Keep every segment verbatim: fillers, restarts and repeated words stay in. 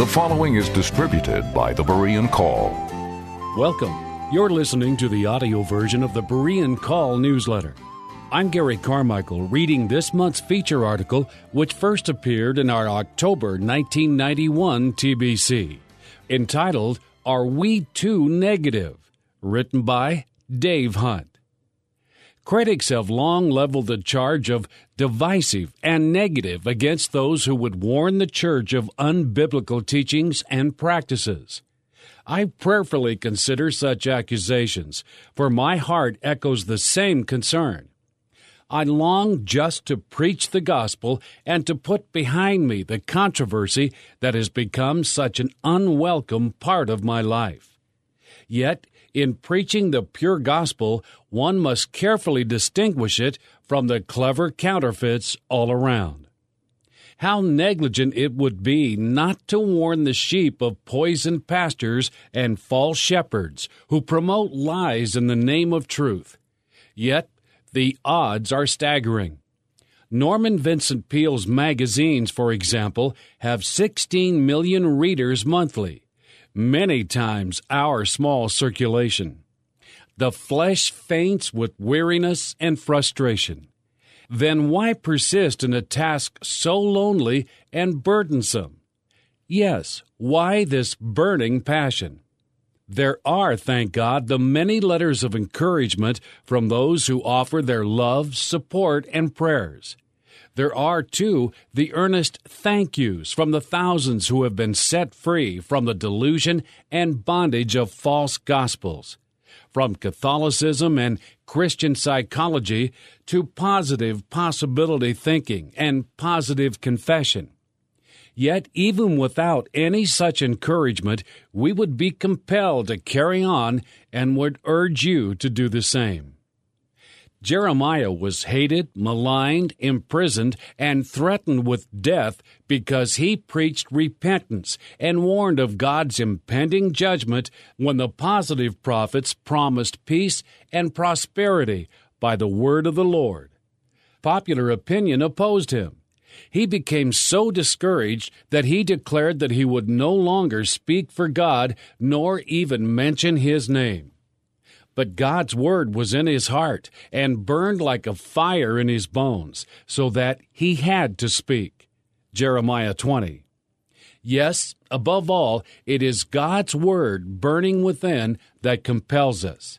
The following is distributed by the Berean Call. Welcome. You're listening to the audio version of the Berean Call newsletter. I'm Gary Carmichael, reading this month's feature article, which first appeared in our October nineteen ninety-one T B C, entitled, Are We Too Negative? Written by Dave Hunt. Critics have long leveled the charge of divisive and negative against those who would warn the church of unbiblical teachings and practices. I prayerfully consider such accusations, for my heart echoes the same concern. I long just to preach the gospel and to put behind me the controversy that has become such an unwelcome part of my life. Yet, in preaching the pure gospel, one must carefully distinguish it from the clever counterfeits all around. How negligent it would be not to warn the sheep of poisoned pastors and false shepherds who promote lies in the name of truth. Yet, the odds are staggering. Norman Vincent Peale's magazines, for example, have sixteen million readers monthly, many times our small circulation. The flesh faints with weariness and frustration. Then why persist in a task so lonely and burdensome? Yes, why this burning passion? There are, thank God, the many letters of encouragement from those who offer their love, support, and prayers. There are, too, the earnest thank yous from the thousands who have been set free from the delusion and bondage of false gospels. From Catholicism and Christian psychology to positive possibility thinking and positive confession. Yet, even without any such encouragement, we would be compelled to carry on and would urge you to do the same. Jeremiah was hated, maligned, imprisoned, and threatened with death because he preached repentance and warned of God's impending judgment when the positive prophets promised peace and prosperity by the word of the Lord. Popular opinion opposed him. He became so discouraged that he declared that he would no longer speak for God nor even mention His name. But God's word was in his heart and burned like a fire in his bones, so that he had to speak. Jeremiah twenty. Yes, above all, it is God's word burning within that compels us.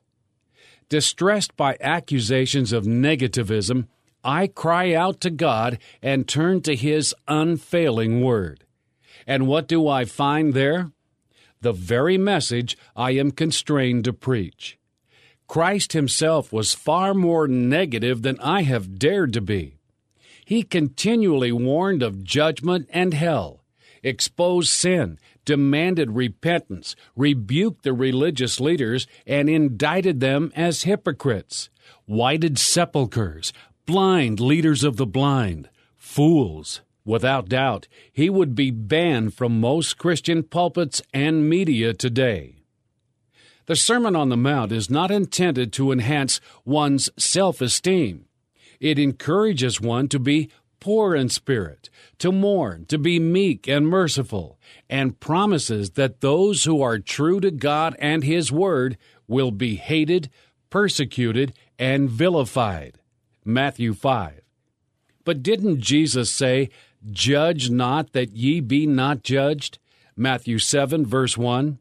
Distressed by accusations of negativism, I cry out to God and turn to His unfailing word. And what do I find there? The very message I am constrained to preach. Christ Himself was far more negative than I have dared to be. He continually warned of judgment and hell, exposed sin, demanded repentance, rebuked the religious leaders, and indicted them as hypocrites, whited sepulchres, blind leaders of the blind, fools. Without doubt, He would be banned from most Christian pulpits and media today. The Sermon on the Mount is not intended to enhance one's self-esteem. It encourages one to be poor in spirit, to mourn, to be meek and merciful, and promises that those who are true to God and His Word will be hated, persecuted, and vilified. Matthew five. But didn't Jesus say, "Judge not that ye be not judged"? Matthew seven, verse one.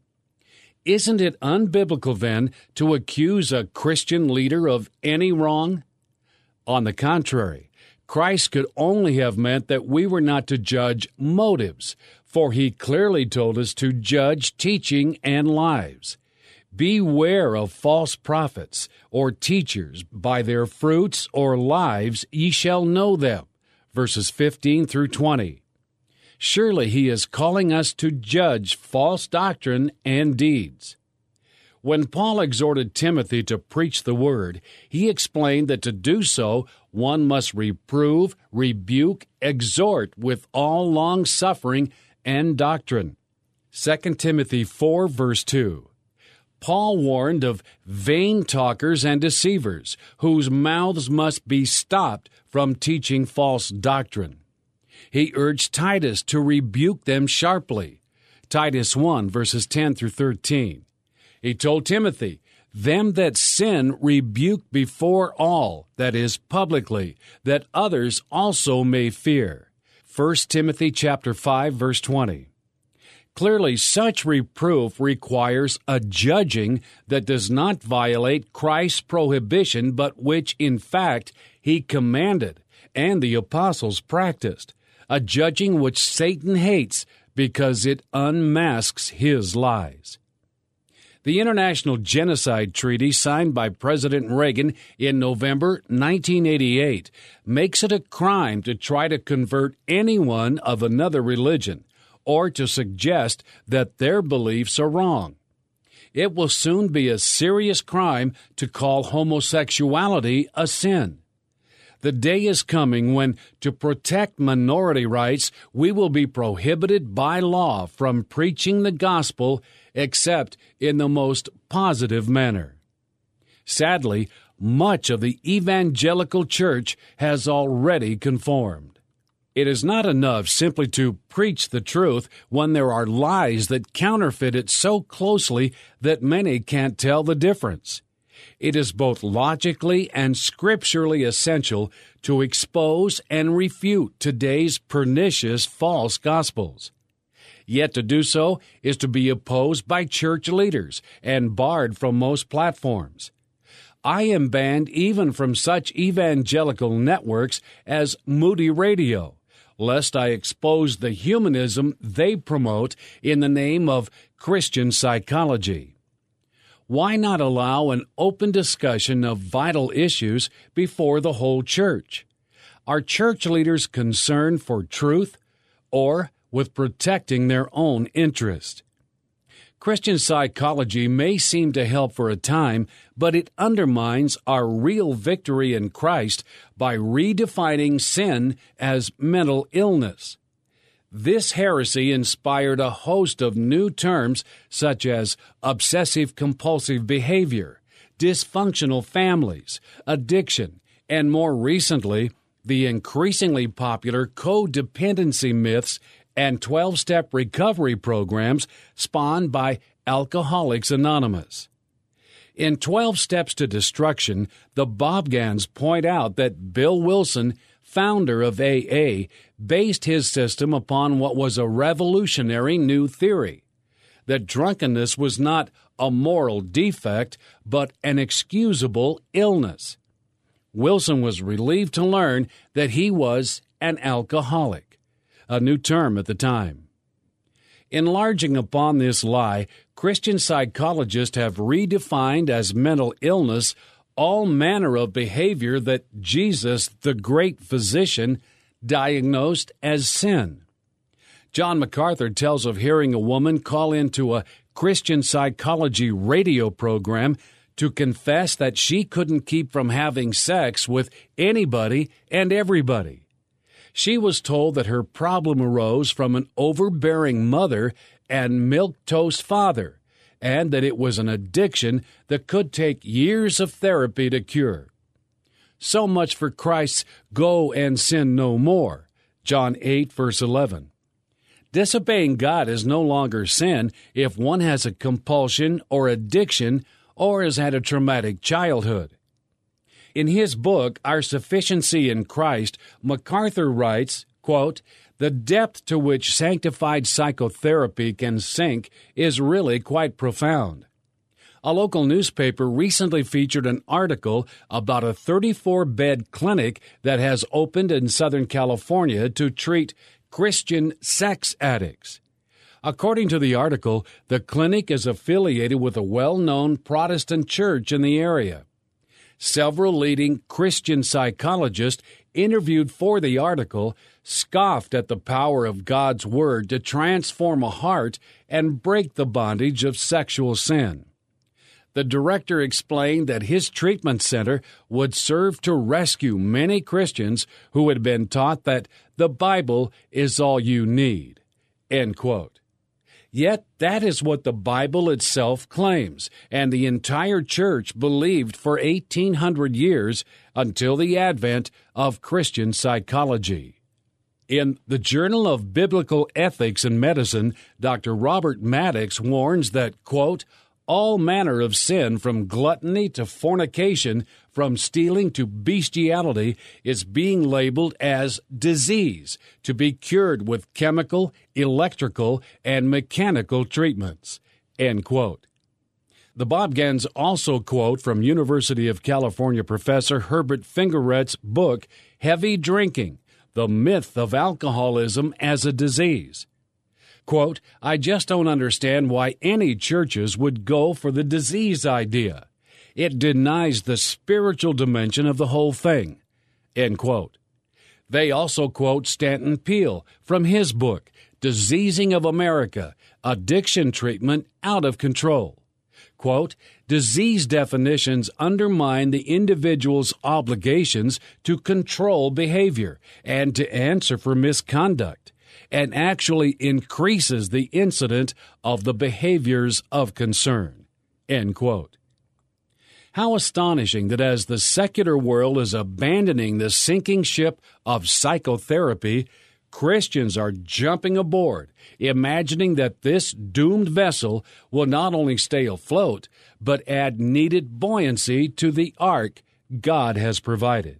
Isn't it unbiblical, then, to accuse a Christian leader of any wrong? On the contrary, Christ could only have meant that we were not to judge motives, for He clearly told us to judge teaching and lives. Beware of false prophets or teachers. By their fruits or lives ye shall know them. Verses fifteen through twenty. Surely He is calling us to judge false doctrine and deeds. When Paul exhorted Timothy to preach the word, he explained that to do so, one must reprove, rebuke, exhort with all long-suffering and doctrine. Second Timothy four, verse two. Paul warned of vain talkers and deceivers, whose mouths must be stopped from teaching false doctrine. He urged Titus to rebuke them sharply. Titus one, verses ten through thirteen. He told Timothy, "Them that sin rebuke before all, that is, publicly, that others also may fear." First Timothy chapter five, verse twenty. Clearly, such reproof requires a judging that does not violate Christ's prohibition, but which, in fact, he commanded and the apostles practiced, a judging which Satan hates because it unmasks his lies. The International Genocide Treaty, signed by President Reagan in November nineteen eighty-eight, makes it a crime to try to convert anyone of another religion or to suggest that their beliefs are wrong. It will soon be a serious crime to call homosexuality a sin. The day is coming when, to protect minority rights, we will be prohibited by law from preaching the gospel except in the most positive manner. Sadly, much of the evangelical church has already conformed. It is not enough simply to preach the truth when there are lies that counterfeit it so closely that many can't tell the difference. It is both logically and scripturally essential to expose and refute today's pernicious false gospels. Yet to do so is to be opposed by church leaders and barred from most platforms. I am banned even from such evangelical networks as Moody Radio, lest I expose the humanism they promote in the name of Christian psychology. Why not allow an open discussion of vital issues before the whole church? Are church leaders concerned for truth or with protecting their own interest? Christian psychology may seem to help for a time, but it undermines our real victory in Christ by redefining sin as mental illness. This heresy inspired a host of new terms such as obsessive-compulsive behavior, dysfunctional families, addiction, and more recently, the increasingly popular codependency myths and twelve-step recovery programs spawned by Alcoholics Anonymous. In twelve Steps to Destruction, the Bobgans point out that Bill Wilson, founder of A A, based his system upon what was a revolutionary new theory, that drunkenness was not a moral defect, but an excusable illness. Wilson was relieved to learn that he was an alcoholic, a new term at the time. Enlarging upon this lie, Christian psychologists have redefined as mental illness all manner of behavior that Jesus, the great physician, diagnosed as sin. John MacArthur tells of hearing a woman call into a Christian psychology radio program to confess that she couldn't keep from having sex with anybody and everybody. She was told that her problem arose from an overbearing mother and milquetoast father, and that it was an addiction that could take years of therapy to cure. So much for Christ's "go and sin no more," John eight, verse eleven. Disobeying God is no longer sin if one has a compulsion or addiction or has had a traumatic childhood. In his book, Our Sufficiency in Christ, MacArthur writes, quote, "The depth to which sanctified psychotherapy can sink is really quite profound." A local newspaper recently featured an article about a thirty-four bed clinic that has opened in Southern California to treat Christian sex addicts. According to the article, the clinic is affiliated with a well-known Protestant church in the area. Several leading Christian psychologists interviewed for the article scoffed at the power of God's Word to transform a heart and break the bondage of sexual sin. The director explained that his treatment center would serve to rescue many Christians who had been taught that the Bible is all you need. End quote. Yet that is what the Bible itself claims, and the entire church believed for eighteen hundred years until the advent of Christian psychology. In the Journal of Biblical Ethics and Medicine, Doctor Robert Maddox warns that, quote, all manner of sin, from gluttony to fornication, from stealing to bestiality, is being labeled as disease, to be cured with chemical, electrical, and mechanical treatments, end quote. The Bobgans also quote from University of California professor Herbert Fingeret's book, Heavy Drinking, The Myth of Alcoholism as a Disease. Quote, I just don't understand why any churches would go for the disease idea. It denies the spiritual dimension of the whole thing, end quote. They also quote Stanton Peele from his book, Diseasing of America, Addiction Treatment Out of Control. Quote, disease definitions undermine the individual's obligations to control behavior and to answer for misconduct, and actually increases the incidence of the behaviors of concern, end quote. How astonishing that as the secular world is abandoning the sinking ship of psychotherapy, Christians are jumping aboard, imagining that this doomed vessel will not only stay afloat, but add needed buoyancy to the ark God has provided.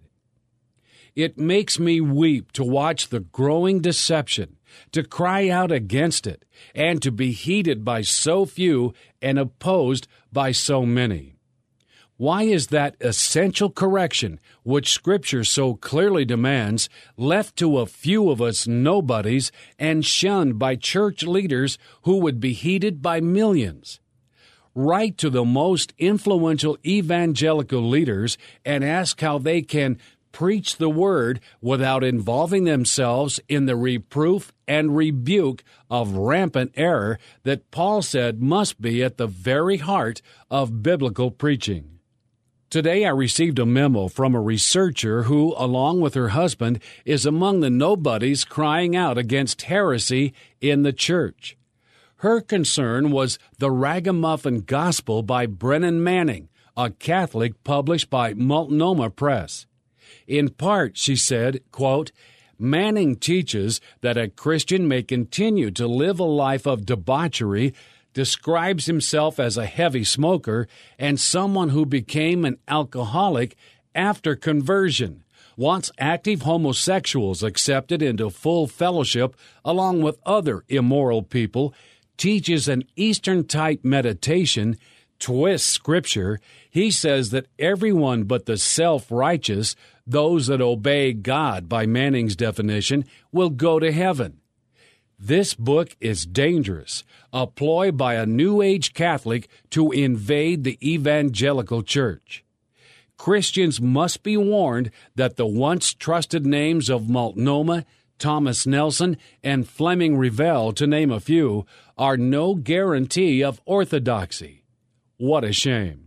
It makes me weep to watch the growing deception, to cry out against it, and to be heeded by so few and opposed by so many. Why is that essential correction, which Scripture so clearly demands, left to a few of us nobodies and shunned by church leaders who would be heeded by millions? Write to the most influential evangelical leaders and ask how they can preach the Word without involving themselves in the reproof and rebuke of rampant error that Paul said must be at the very heart of biblical preaching. Today I received a memo from a researcher who, along with her husband, is among the nobodies crying out against heresy in the church. Her concern was The Ragamuffin Gospel by Brennan Manning, a Catholic published by Multnomah Press. In part, she said, quote, Manning teaches that a Christian may continue to live a life of debauchery, describes himself as a heavy smoker, and someone who became an alcoholic after conversion, wants active homosexuals accepted into full fellowship along with other immoral people, teaches an Eastern-type meditation, twists Scripture. He says that everyone but the self-righteous, those that obey God by Manning's definition, will go to heaven. This book is dangerous, a ploy by a New Age Catholic to invade the evangelical church. Christians must be warned that the once trusted names of Multnomah, Thomas Nelson, and Fleming Revell, to name a few, are no guarantee of orthodoxy. What a shame.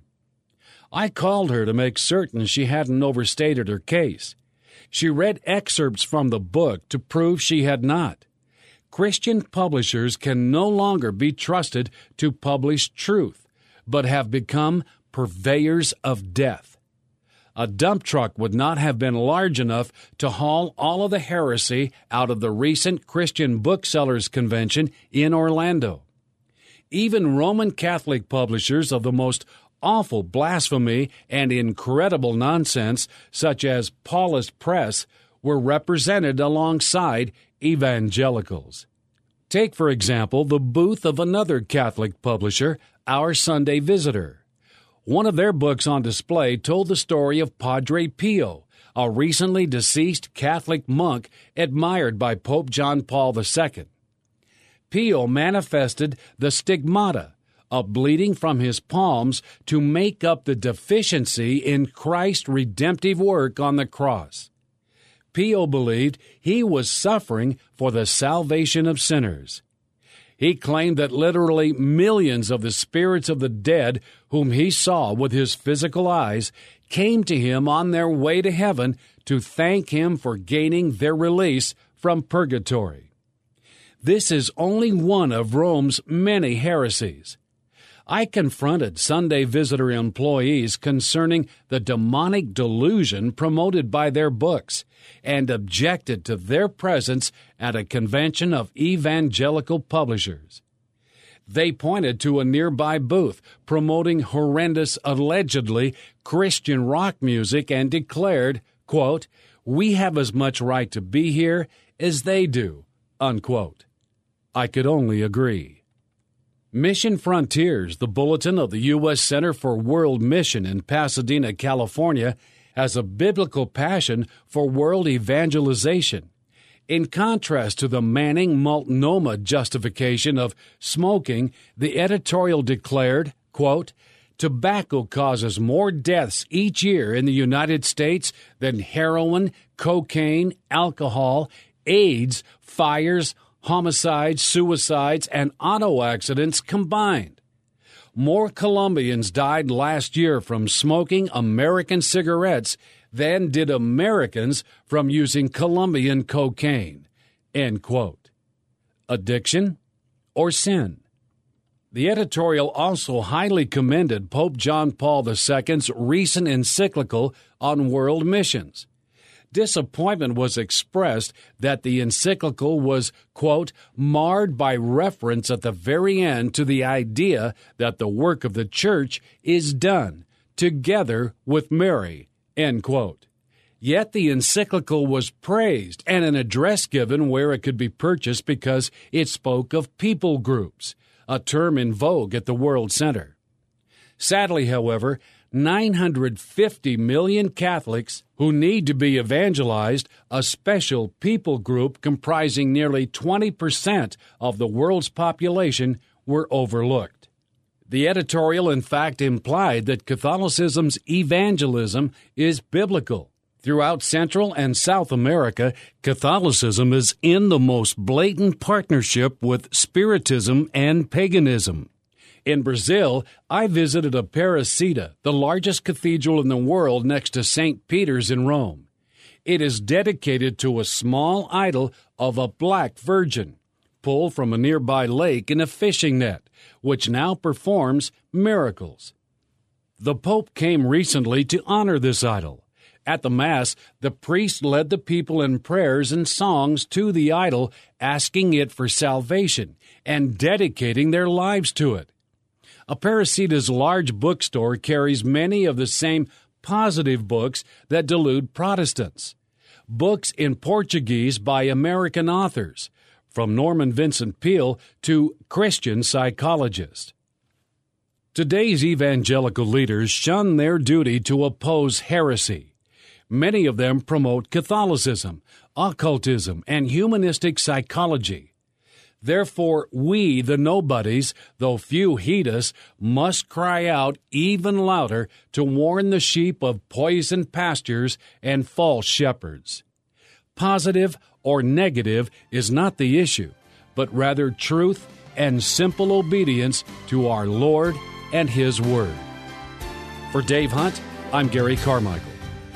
I called her to make certain she hadn't overstated her case. She read excerpts from the book to prove she had not. Christian publishers can no longer be trusted to publish truth, but have become purveyors of death. A dump truck would not have been large enough to haul all of the heresy out of the recent Christian Booksellers Convention in Orlando. Even Roman Catholic publishers of the most awful blasphemy and incredible nonsense, such as Paulist Press, were represented alongside evangelicals. Take, for example, the booth of another Catholic publisher, Our Sunday Visitor. One of their books on display told the story of Padre Pio, a recently deceased Catholic monk admired by Pope John Paul the Second. Pio manifested the stigmata, a bleeding from his palms, to make up the deficiency in Christ's redemptive work on the cross. Pio believed he was suffering for the salvation of sinners. He claimed that literally millions of the spirits of the dead whom he saw with his physical eyes came to him on their way to heaven to thank him for gaining their release from purgatory. This is only one of Rome's many heresies. I confronted Sunday Visitor employees concerning the demonic delusion promoted by their books and objected to their presence at a convention of evangelical publishers. They pointed to a nearby booth promoting horrendous, allegedly Christian rock music and declared, quote, "We have as much right to be here as they do," unquote. I could only agree. Mission Frontiers, the bulletin of the U S Center for World Mission in Pasadena, California, has a biblical passion for world evangelization. In contrast to the Manning-Multnomah justification of smoking, the editorial declared, quote, "Tobacco causes more deaths each year in the United States than heroin, cocaine, alcohol, AIDS, fires, homicides, suicides, and auto accidents combined. More Colombians died last year from smoking American cigarettes than did Americans from using Colombian cocaine." End quote. Addiction or sin? The editorial also highly commended Pope John Paul the Second's recent encyclical on world missions. Disappointment was expressed that the encyclical was, quote, "marred by reference at the very end to the idea that the work of the church is done together with Mary," end quote. Yet the encyclical was praised and an address given where it could be purchased because it spoke of people groups, a term in vogue at the World Center. Sadly, however, nine hundred fifty million Catholics who need to be evangelized, a special people group comprising nearly twenty percent of the world's population, were overlooked. The editorial, in fact, implied that Catholicism's evangelism is biblical. Throughout Central and South America, Catholicism is in the most blatant partnership with Spiritism and paganism. In Brazil, I visited Aparecida, the largest cathedral in the world next to Saint Peter's in Rome. It is dedicated to a small idol of a black virgin, pulled from a nearby lake in a fishing net, which now performs miracles. The Pope came recently to honor this idol. At the Mass, the priest led the people in prayers and songs to the idol, asking it for salvation and dedicating their lives to it. Aparecida's large bookstore carries many of the same positive books that delude Protestants. Books in Portuguese by American authors, from Norman Vincent Peale to Christian psychologists. Today's evangelical leaders shun their duty to oppose heresy. Many of them promote Catholicism, occultism, and humanistic psychology. Therefore, we, the nobodies, though few heed us, must cry out even louder to warn the sheep of poisoned pastures and false shepherds. Positive or negative is not the issue, but rather truth and simple obedience to our Lord and His Word. For Dave Hunt, I'm Gary Carmichael.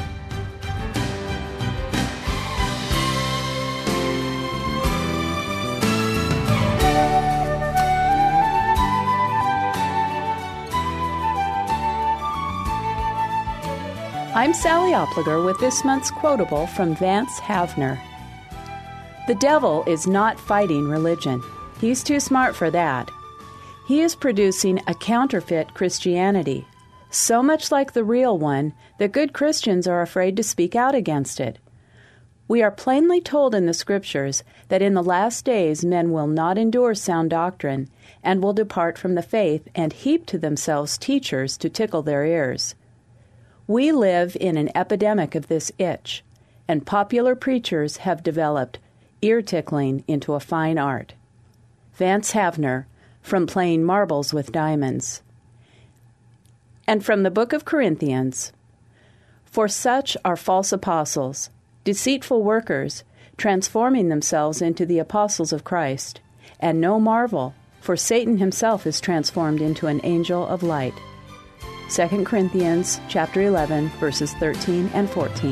I'm Sally Opliger with this month's quotable from Vance Havner. The devil is not fighting religion. He's too smart for that. He is producing a counterfeit Christianity, so much like the real one that good Christians are afraid to speak out against it. We are plainly told in the Scriptures that in the last days men will not endure sound doctrine and will depart from the faith and heap to themselves teachers to tickle their ears. We live in an epidemic of this itch, and popular preachers have developed ear-tickling into a fine art. Vance Havner, from Playing Marbles with Diamonds. And from the book of Corinthians, "For such are false apostles, deceitful workers, transforming themselves into the apostles of Christ. And no marvel, for Satan himself is transformed into an angel of light." Second Corinthians chapter eleven, verses thirteen and fourteen.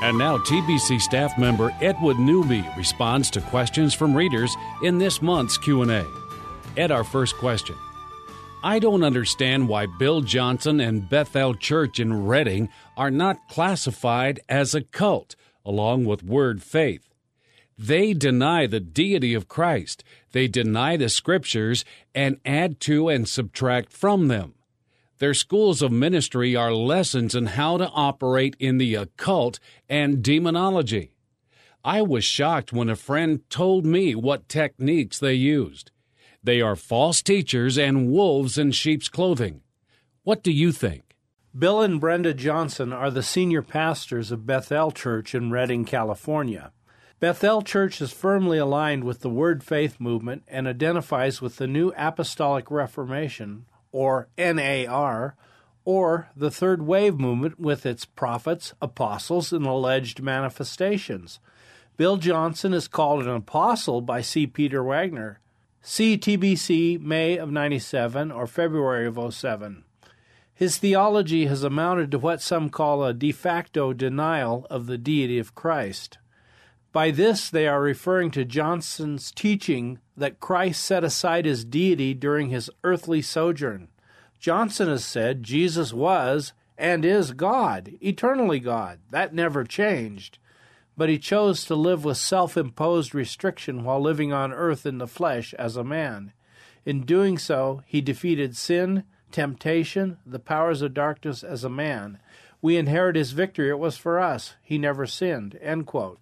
And now T B C staff member Edward Newby responds to questions from readers in this month's Q and A. Ed, our first question. I don't understand why Bill Johnson and Bethel Church in Redding are not classified as a cult, along with Word Faith. They deny the deity of Christ. They deny the Scriptures and add to and subtract from them. Their schools of ministry are lessons in how to operate in the occult and demonology. I was shocked when a friend told me what techniques they used. They are false teachers and wolves in sheep's clothing. What do you think? Bill and Brenda Johnson are the senior pastors of Bethel Church in Redding, California. Bethel Church is firmly aligned with the Word Faith movement and identifies with the New Apostolic Reformation, or N A R, or the Third Wave movement with its prophets, apostles, and alleged manifestations. Bill Johnson is called an apostle by C. Peter Wagner. See T B C May of ninety-seven or February of oh seven. His theology has amounted to what some call a de facto denial of the deity of Christ. By this, they are referring to Johnson's teaching that Christ set aside his deity during his earthly sojourn. Johnson has said Jesus was and is God, eternally God. That never changed. But he chose to live with self-imposed restriction while living on earth in the flesh as a man. In doing so, he defeated sin, temptation, the powers of darkness as a man. We inherit his victory. It was for us. He never sinned." End quote.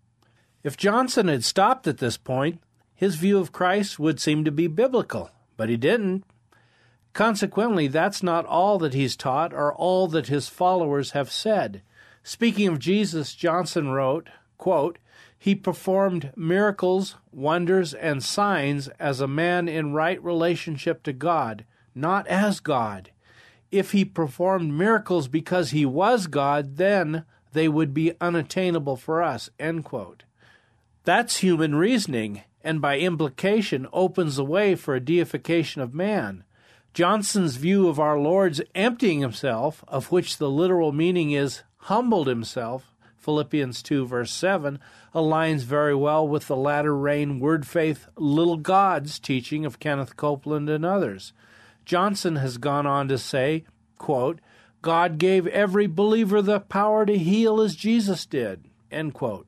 If Johnson had stopped at this point, his view of Christ would seem to be biblical, but he didn't. Consequently, that's not all that he's taught or all that his followers have said. Speaking of Jesus, Johnson wrote, quote, "He performed miracles, wonders, and signs as a man in right relationship to God, not as God. If he performed miracles because he was God, then they would be unattainable for us." End quote. That's human reasoning, and by implication opens the way for a deification of man. Johnson's view of our Lord's emptying himself, of which the literal meaning is humbled himself, Philippians two, verse seven, aligns very well with the latter-rain Word Faith little gods teaching of Kenneth Copeland and others. Johnson has gone on to say, quote, "God gave every believer the power to heal as Jesus did," end quote.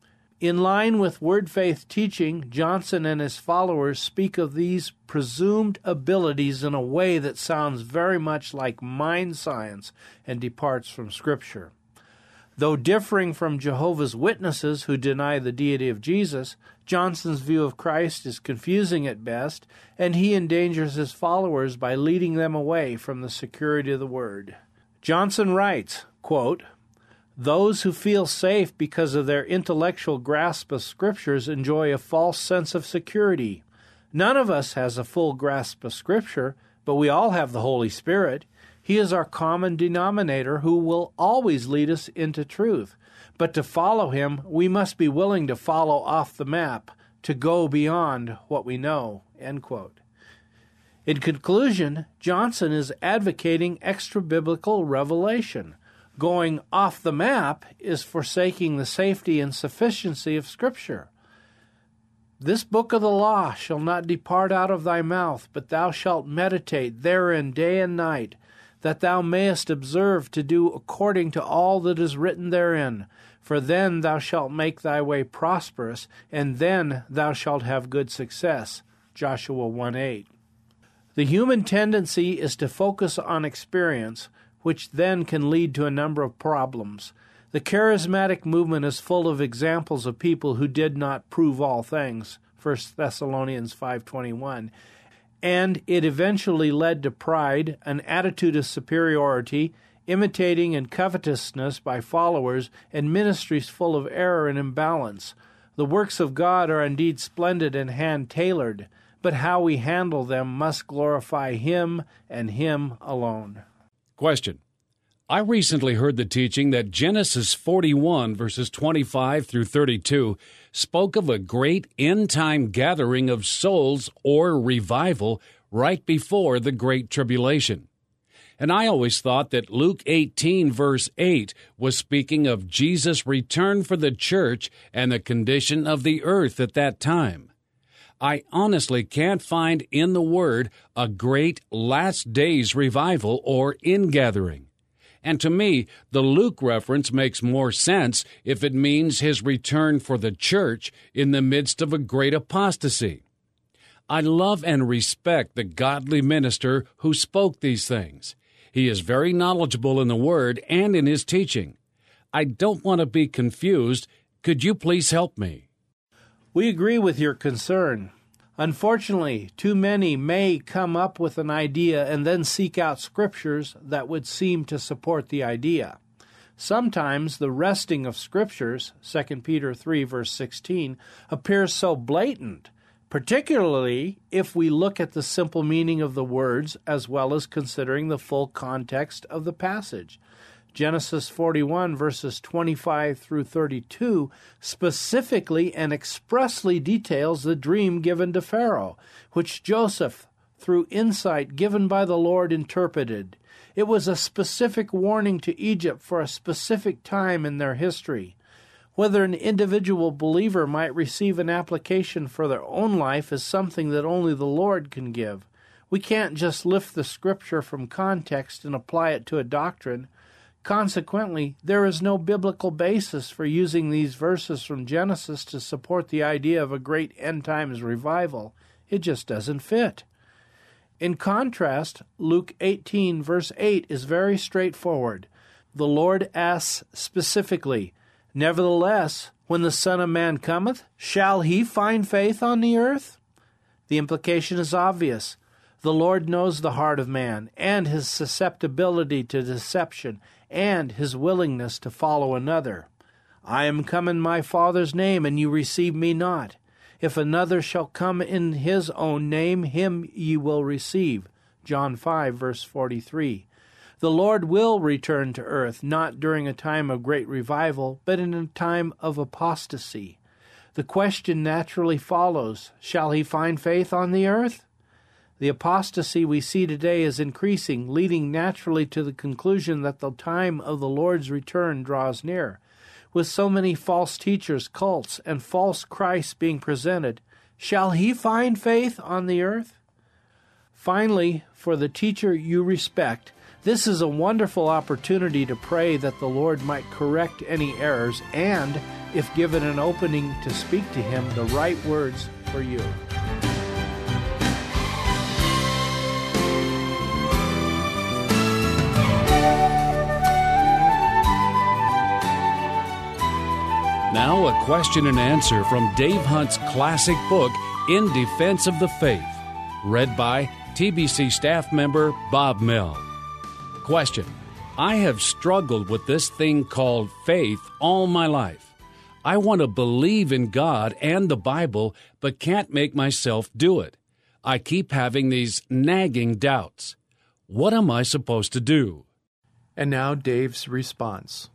In line with Word Faith teaching, Johnson and his followers speak of these presumed abilities in a way that sounds very much like mind science and departs from Scripture. Though differing from Jehovah's Witnesses who deny the deity of Jesus, Johnson's view of Christ is confusing at best, and he endangers his followers by leading them away from the security of the Word. Johnson writes, quote, "Those who feel safe because of their intellectual grasp of Scriptures enjoy a false sense of security. None of us has a full grasp of Scripture, but we all have the Holy Spirit. He is our common denominator who will always lead us into truth. But to follow him, we must be willing to follow off the map, to go beyond what we know." End quote. In conclusion, Johnson is advocating extra-biblical revelation. Going off the map is forsaking the safety and sufficiency of Scripture. "This book of the law shall not depart out of thy mouth, but thou shalt meditate therein day and night, that thou mayest observe to do according to all that is written therein. For then thou shalt make thy way prosperous, and then thou shalt have good success." Joshua one eight. The human tendency is to focus on experience, which then can lead to a number of problems. The charismatic movement is full of examples of people who did not prove all things, First Thessalonians five twenty-one, and it eventually led to pride, an attitude of superiority, imitating and covetousness by followers, and ministries full of error and imbalance. The works of God are indeed splendid and hand-tailored, but how we handle them must glorify Him and Him alone. Question. I recently heard the teaching that Genesis forty-one, verses twenty-five through thirty-two, spoke of a great end-time gathering of souls or revival right before the Great Tribulation. And I always thought that Luke eighteen, verse eight, was speaking of Jesus' return for the church and the condition of the earth at that time. I honestly can't find in the Word a great last days revival or ingathering. And to me, the Luke reference makes more sense if it means his return for the church in the midst of a great apostasy. I love and respect the godly minister who spoke these things. He is very knowledgeable in the Word and in his teaching. I don't want to be confused. Could you please help me? We agree with your concern. Unfortunately, too many may come up with an idea and then seek out scriptures that would seem to support the idea. Sometimes the wresting of scriptures, Second Peter three, verse sixteen, appears so blatant, particularly if we look at the simple meaning of the words as well as considering the full context of the passage. Genesis forty-one, verses twenty-five through thirty-two, specifically and expressly details the dream given to Pharaoh, which Joseph, through insight given by the Lord, interpreted. It was a specific warning to Egypt for a specific time in their history. Whether an individual believer might receive an application for their own life is something that only the Lord can give. We can't just lift the scripture from context and apply it to a doctrine. Consequently, there is no biblical basis for using these verses from Genesis to support the idea of a great end times revival. It just doesn't fit. In contrast, Luke eighteen, verse eight is very straightforward. The Lord asks specifically, "Nevertheless, when the Son of Man cometh, shall he find faith on the earth?" The implication is obvious. The Lord knows the heart of man, and his susceptibility to deception, and his willingness to follow another. "I am come in my Father's name, and you receive me not. If another shall come in his own name, him ye will receive." John five, verse forty-three. The Lord will return to earth, not during a time of great revival, but in a time of apostasy. The question naturally follows, shall he find faith on the earth? The apostasy we see today is increasing, leading naturally to the conclusion that the time of the Lord's return draws near. With so many false teachers, cults, and false Christs being presented, shall he find faith on the earth? Finally, for the teacher you respect, this is a wonderful opportunity to pray that the Lord might correct any errors and, if given an opening to speak to him, the right words for you. Now a question and answer from Dave Hunt's classic book, In Defense of the Faith, read by T B C staff member Bob Mill. Question: I have struggled with this thing called faith all my life. I want to believe in God and the Bible, but can't make myself do it. I keep having these nagging doubts. What am I supposed to do? And now Dave's response.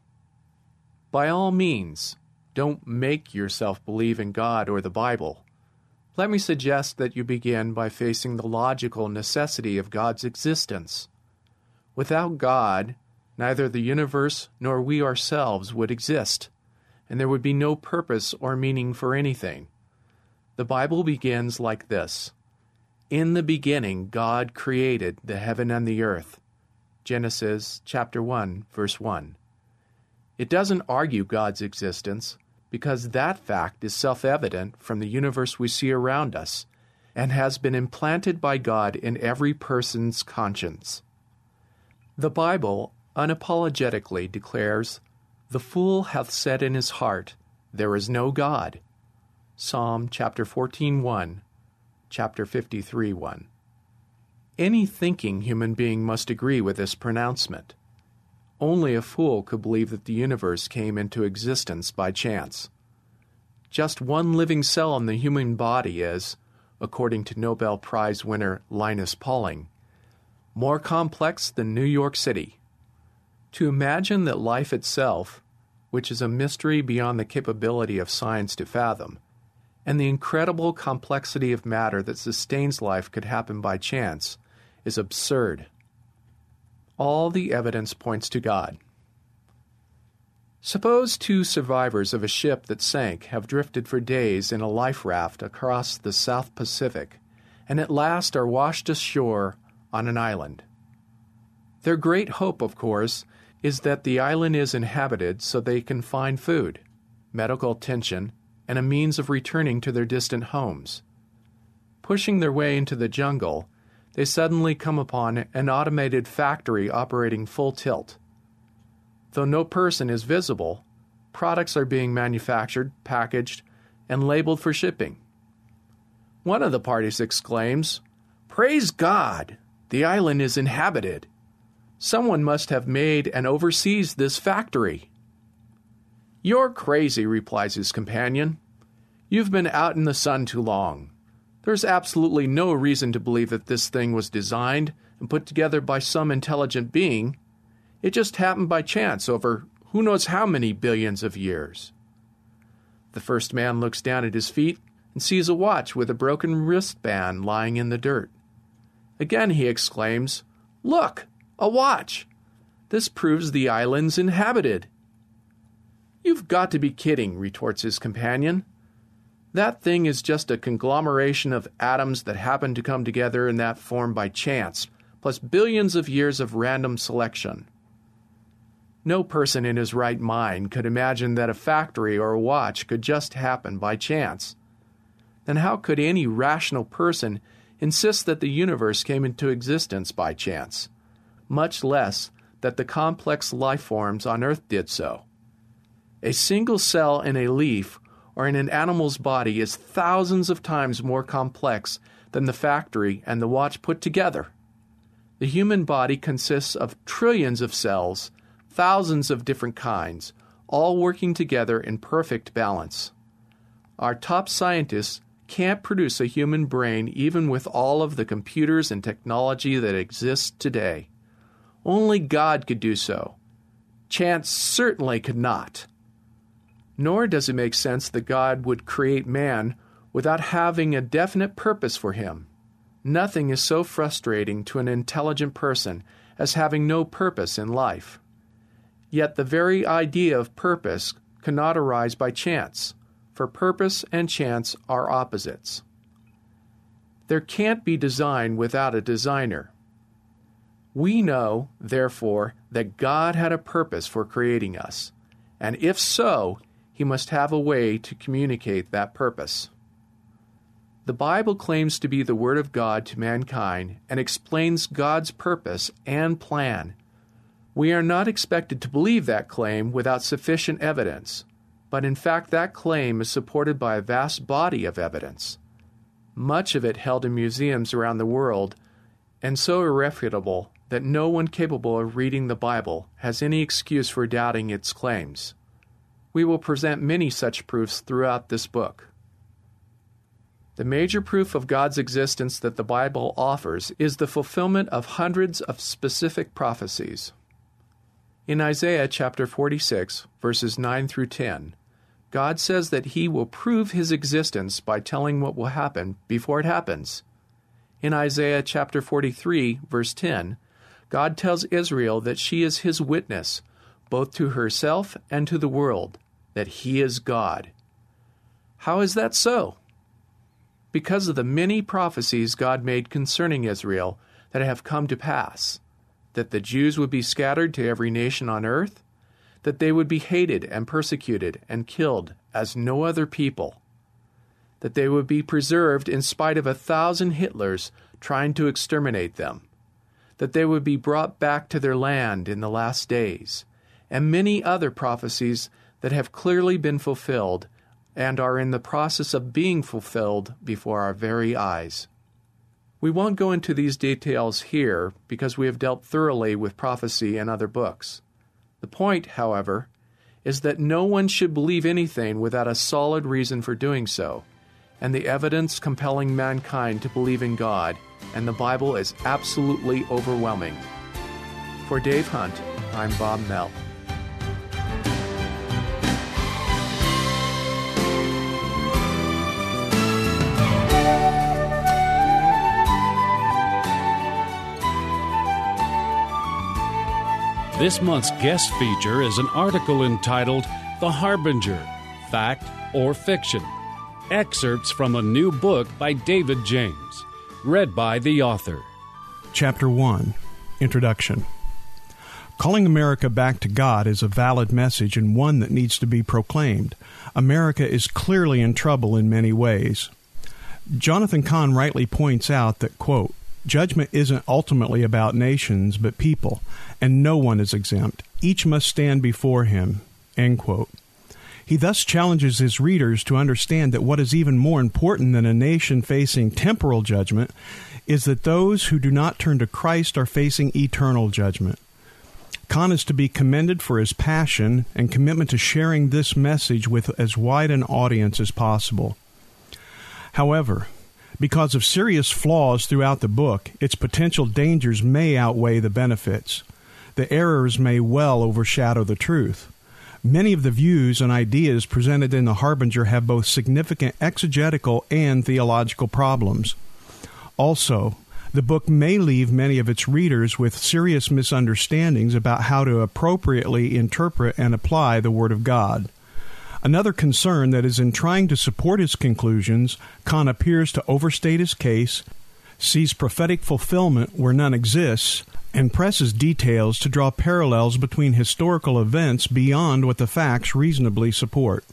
By all means, don't make yourself believe in God or the Bible. Let me suggest that you begin by facing the logical necessity of God's existence. Without God, neither the universe nor we ourselves would exist, and there would be no purpose or meaning for anything. The Bible begins like this: In the beginning, God created the heaven and the earth. Genesis chapter one, verse one. It doesn't argue God's existence, because that fact is self-evident from the universe we see around us and has been implanted by God in every person's conscience. The Bible unapologetically declares, "The fool hath said in his heart, there is no God." Psalm chapter fourteen, one, chapter fifty-three, one. Any thinking human being must agree with this pronouncement. Only a fool could believe that the universe came into existence by chance. Just one living cell in the human body is, according to Nobel Prize winner Linus Pauling, more complex than New York City. To imagine that life itself, which is a mystery beyond the capability of science to fathom, and the incredible complexity of matter that sustains life could happen by chance, is absurd. All the evidence points to God. Suppose two survivors of a ship that sank have drifted for days in a life raft across the South Pacific and at last are washed ashore on an island. Their great hope, of course, is that the island is inhabited so they can find food, medical attention, and a means of returning to their distant homes. Pushing their way into the jungle, they suddenly come upon an automated factory operating full tilt. Though no person is visible, products are being manufactured, packaged, and labeled for shipping. One of the parties exclaims, "Praise God! The island is inhabited. Someone must have made and oversees this factory." "You're crazy," replies his companion. "You've been out in the sun too long. There's absolutely no reason to believe that this thing was designed and put together by some intelligent being. It just happened by chance over who knows how many billions of years." The first man looks down at his feet and sees a watch with a broken wristband lying in the dirt. Again he exclaims, "Look, a watch! This proves the island's inhabited." "You've got to be kidding," retorts his companion. "That thing is just a conglomeration of atoms that happen to come together in that form by chance, plus billions of years of random selection." No person in his right mind could imagine that a factory or a watch could just happen by chance. Then how could any rational person insist that the universe came into existence by chance, much less that the complex life forms on Earth did so? A single cell in a leaf or in an animal's body is thousands of times more complex than the factory and the watch put together. The human body consists of trillions of cells, thousands of different kinds, all working together in perfect balance. Our top scientists can't produce a human brain even with all of the computers and technology that exists today. Only God could do so. Chance certainly could not. Nor does it make sense that God would create man without having a definite purpose for him. Nothing is so frustrating to an intelligent person as having no purpose in life. Yet the very idea of purpose cannot arise by chance, for purpose and chance are opposites. There can't be design without a designer. We know, therefore, that God had a purpose for creating us, and if so, he must have a way to communicate that purpose. The Bible claims to be the Word of God to mankind and explains God's purpose and plan. We are not expected to believe that claim without sufficient evidence, but in fact that claim is supported by a vast body of evidence, much of it held in museums around the world, and so irrefutable that no one capable of reading the Bible has any excuse for doubting its claims. We will present many such proofs throughout this book. The major proof of God's existence that the Bible offers is the fulfillment of hundreds of specific prophecies. In Isaiah chapter forty-six, verses nine through ten, God says that he will prove his existence by telling what will happen before it happens. In Isaiah chapter forty-three, verse ten, God tells Israel that she is his witness, both to herself and to the world, that he is God. How is that so? Because of the many prophecies God made concerning Israel that have come to pass, that the Jews would be scattered to every nation on earth, that they would be hated and persecuted and killed as no other people, that they would be preserved in spite of a thousand Hitlers trying to exterminate them, that they would be brought back to their land in the last days, and many other prophecies that have clearly been fulfilled and are in the process of being fulfilled before our very eyes. We won't go into these details here because we have dealt thoroughly with prophecy in other books. The point, however, is that no one should believe anything without a solid reason for doing so, and the evidence compelling mankind to believe in God and the Bible is absolutely overwhelming. For Dave Hunt, I'm Bob Mell. This month's guest feature is an article entitled The Harbinger, Fact or Fiction? Excerpts from a new book by David James, read by the author. Chapter one, Introduction. Calling America back to God is a valid message and one that needs to be proclaimed. America is clearly in trouble in many ways. Jonathan Cahn rightly points out that, quote, judgment isn't ultimately about nations but people, and no one is exempt. Each must stand before him, end quote. He thus challenges his readers to understand that what is even more important than a nation facing temporal judgment is that those who do not turn to Christ are facing eternal judgment. Cahn is to be commended for his passion and commitment to sharing this message with as wide an audience as possible. However, because of serious flaws throughout the book, its potential dangers may outweigh the benefits. The errors may well overshadow the truth. Many of the views and ideas presented in The Harbinger have both significant exegetical and theological problems. Also, the book may leave many of its readers with serious misunderstandings about how to appropriately interpret and apply the Word of God. Another concern that is in trying to support his conclusions, Cahn appears to overstate his case, sees prophetic fulfillment where none exists, and presses details to draw parallels between historical events beyond what the facts reasonably support.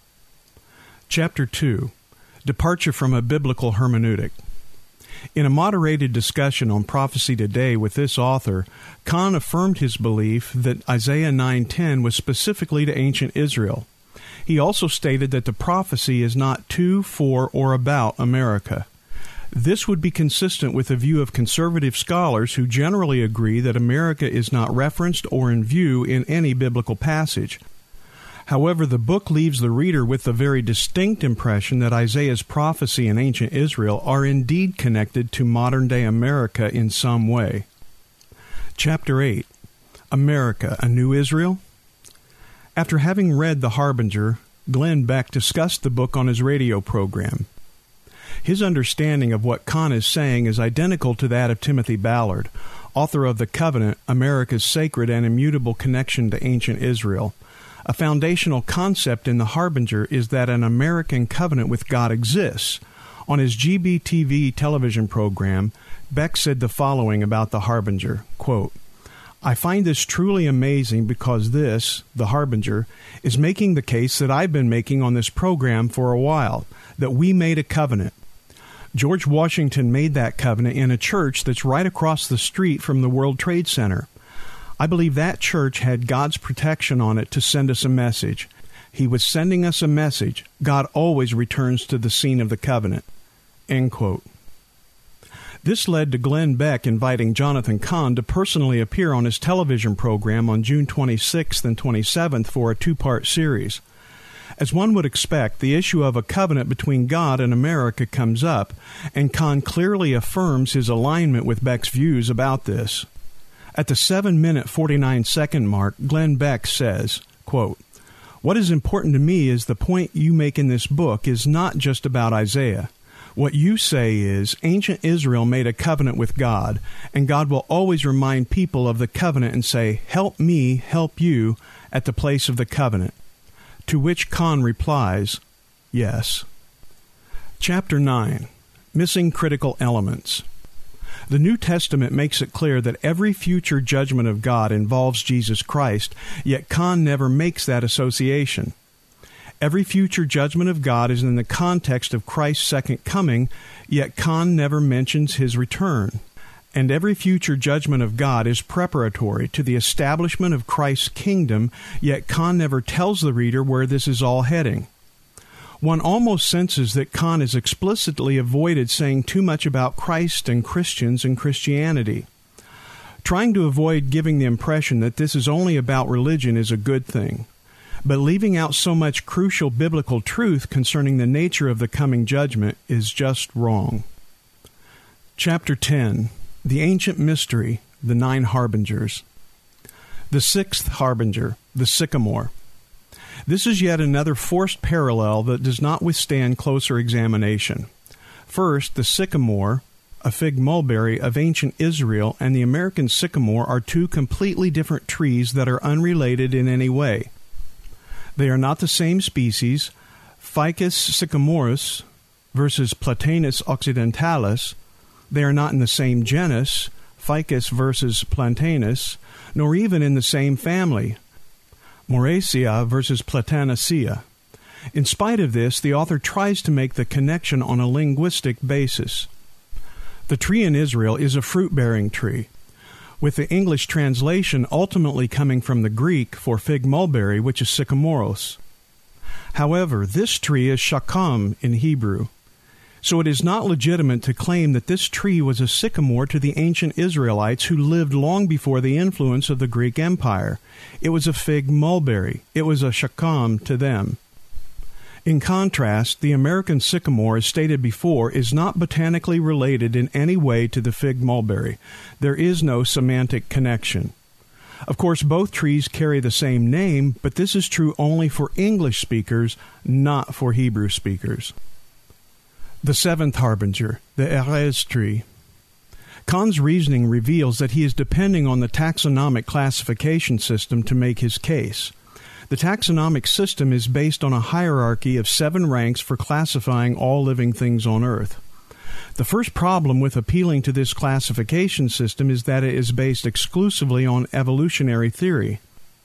Chapter two, Departure from a Biblical Hermeneutic. In a moderated discussion on Prophecy Today with this author, Cahn affirmed his belief that Isaiah nine ten was specifically to ancient Israel. He also stated that the prophecy is not to, for, or about America. This would be consistent with the view of conservative scholars who generally agree that America is not referenced or in view in any biblical passage. However, the book leaves the reader with the very distinct impression that Isaiah's prophecy in ancient Israel are indeed connected to modern-day America in some way. Chapter eight, America, a New Israel? After having read The Harbinger, Glenn Beck discussed the book on his radio program. His understanding of what Cahn is saying is identical to that of Timothy Ballard, author of The Covenant, America's Sacred and Immutable Connection to Ancient Israel. A foundational concept in The Harbinger is that an American covenant with God exists. On his G B T V television program, Beck said the following about The Harbinger, quote, I find this truly amazing because this, The Harbinger, is making the case that I've been making on this program for a while, that we made a covenant. George Washington made that covenant in a church that's right across the street from the World Trade Center. I believe that church had God's protection on it to send us a message. He was sending us a message. God always returns to the scene of the covenant. End quote. This led to Glenn Beck inviting Jonathan Cahn to personally appear on his television program on June twenty-sixth and twenty-seventh for a two-part series. As one would expect, the issue of a covenant between God and America comes up, and Cahn clearly affirms his alignment with Beck's views about this. At the seven minute forty-nine second mark, Glenn Beck says, quote, What is important to me is the point you make in this book is not just about Isaiah. What you say is, ancient Israel made a covenant with God, and God will always remind people of the covenant and say, help me help you at the place of the covenant. To which Cahn replies, yes. Chapter nine, Missing Critical Elements. The New Testament makes it clear that every future judgment of God involves Jesus Christ, yet Cahn never makes that association. Every future judgment of God is in the context of Christ's second coming, yet Cahn never mentions his return. And every future judgment of God is preparatory to the establishment of Christ's kingdom, yet Cahn never tells the reader where this is all heading. One almost senses that Cahn has explicitly avoided saying too much about Christ and Christians and Christianity. Trying to avoid giving the impression that this is only about religion is a good thing. But leaving out so much crucial biblical truth concerning the nature of the coming judgment is just wrong. Chapter ten, The Ancient Mystery, the Nine Harbingers. The sixth harbinger, the sycamore. This is yet another forced parallel that does not withstand closer examination. First, the sycamore, a fig mulberry of ancient Israel, and the American sycamore are two completely different trees that are unrelated in any way. They are not the same species. Ficus sycamorus versus Platanus occidentalis. They are not in the same genus, Ficus versus Platanus, nor even in the same family, Moraceae versus Platanacea. In spite of this, the author tries to make the connection on a linguistic basis. The tree in Israel is a fruit-bearing tree, with the English translation ultimately coming from the Greek for fig mulberry, which is sycamoros. However, this tree is shakam in Hebrew, so it is not legitimate to claim that this tree was a sycamore to the ancient Israelites who lived long before the influence of the Greek Empire. It was a fig mulberry. It was a shakam to them. In contrast, the American sycamore, as stated before, is not botanically related in any way to the fig mulberry. There is no semantic connection. Of course, both trees carry the same name, but this is true only for English speakers, not for Hebrew speakers. The seventh harbinger, the Erez tree. Kahn's reasoning reveals that he is depending on the taxonomic classification system to make his case. The taxonomic system is based on a hierarchy of seven ranks for classifying all living things on Earth. The first problem with appealing to this classification system is that it is based exclusively on evolutionary theory.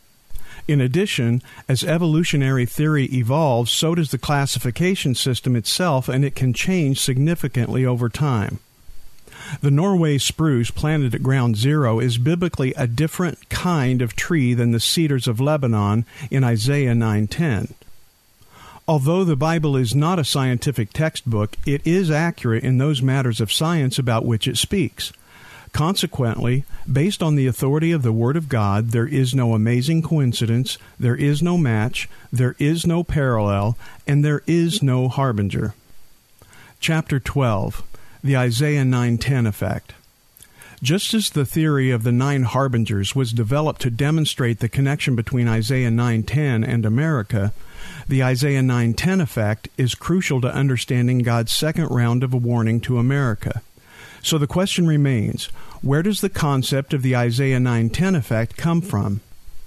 In addition, as evolutionary theory evolves, so does the classification system itself, and it can change significantly over time. The Norway spruce planted at ground zero is biblically a different kind of tree than the cedars of Lebanon in Isaiah nine ten. Although the Bible is not a scientific textbook, it is accurate in those matters of science about which it speaks. Consequently, based on the authority of the Word of God, there is no amazing coincidence, there is no match, there is no parallel, and there is no harbinger. Chapter twelve. The Isaiah nine ten effect. Just as the theory of the nine harbingers was developed to demonstrate the connection between Isaiah nine ten and America, the Isaiah nine ten effect is crucial to understanding God's second round of a warning to America. So the question remains, where does the concept of the Isaiah nine ten effect come from?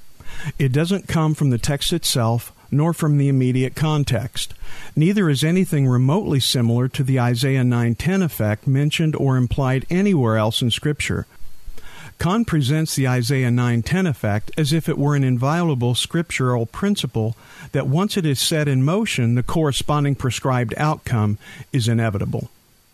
It doesn't come from the text itself, nor from the immediate context. Neither is anything remotely similar to the Isaiah nine ten effect mentioned or implied anywhere else in Scripture. Kahn presents the Isaiah nine ten effect as if it were an inviolable scriptural principle that once it is set in motion, the corresponding prescribed outcome is inevitable.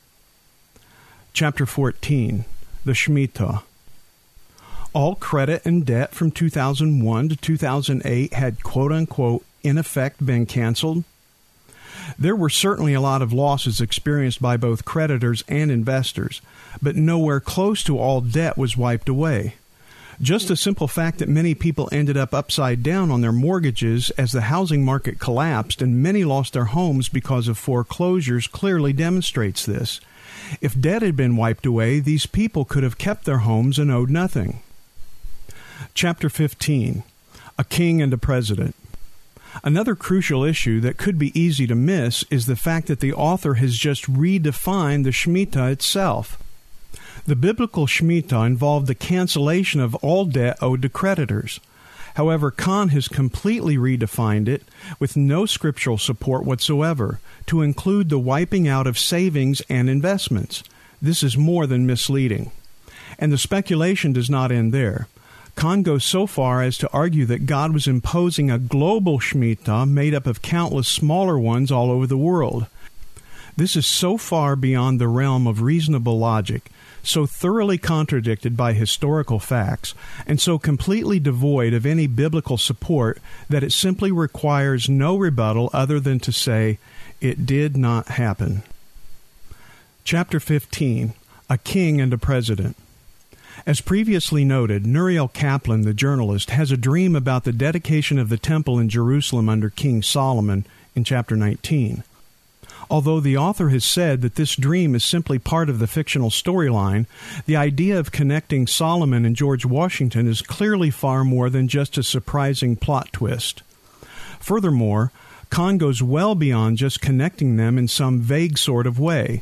Chapter fourteen. The Shemitah. All credit and debt from two thousand one to two thousand eight had quote-unquote in effect been canceled. There were certainly a lot of losses experienced by both creditors and investors, but nowhere close to all debt was wiped away. Just the simple fact that many people ended up upside down on their mortgages as the housing market collapsed and many lost their homes because of foreclosures clearly demonstrates this. If debt had been wiped away, these people could have kept their homes and owed nothing. Chapter fifteen. A King and a President. Another crucial issue that could be easy to miss is the fact that the author has just redefined the Shemitah itself. The biblical Shemitah involved the cancellation of all debt owed to creditors. However, Kahn has completely redefined it, with no scriptural support whatsoever, to include the wiping out of savings and investments. This is more than misleading. And the speculation does not end there. Kahn goes so far as to argue that God was imposing a global Shemitah made up of countless smaller ones all over the world. This is so far beyond the realm of reasonable logic, so thoroughly contradicted by historical facts, and so completely devoid of any biblical support that it simply requires no rebuttal other than to say, it did not happen. Chapter fifteen. A King and a President. As previously noted, Nuriel Kaplan, the journalist, has a dream about the dedication of the temple in Jerusalem under King Solomon in chapter nineteen. Although the author has said that this dream is simply part of the fictional storyline, the idea of connecting Solomon and George Washington is clearly far more than just a surprising plot twist. Furthermore, Kahn goes well beyond just connecting them in some vague sort of way.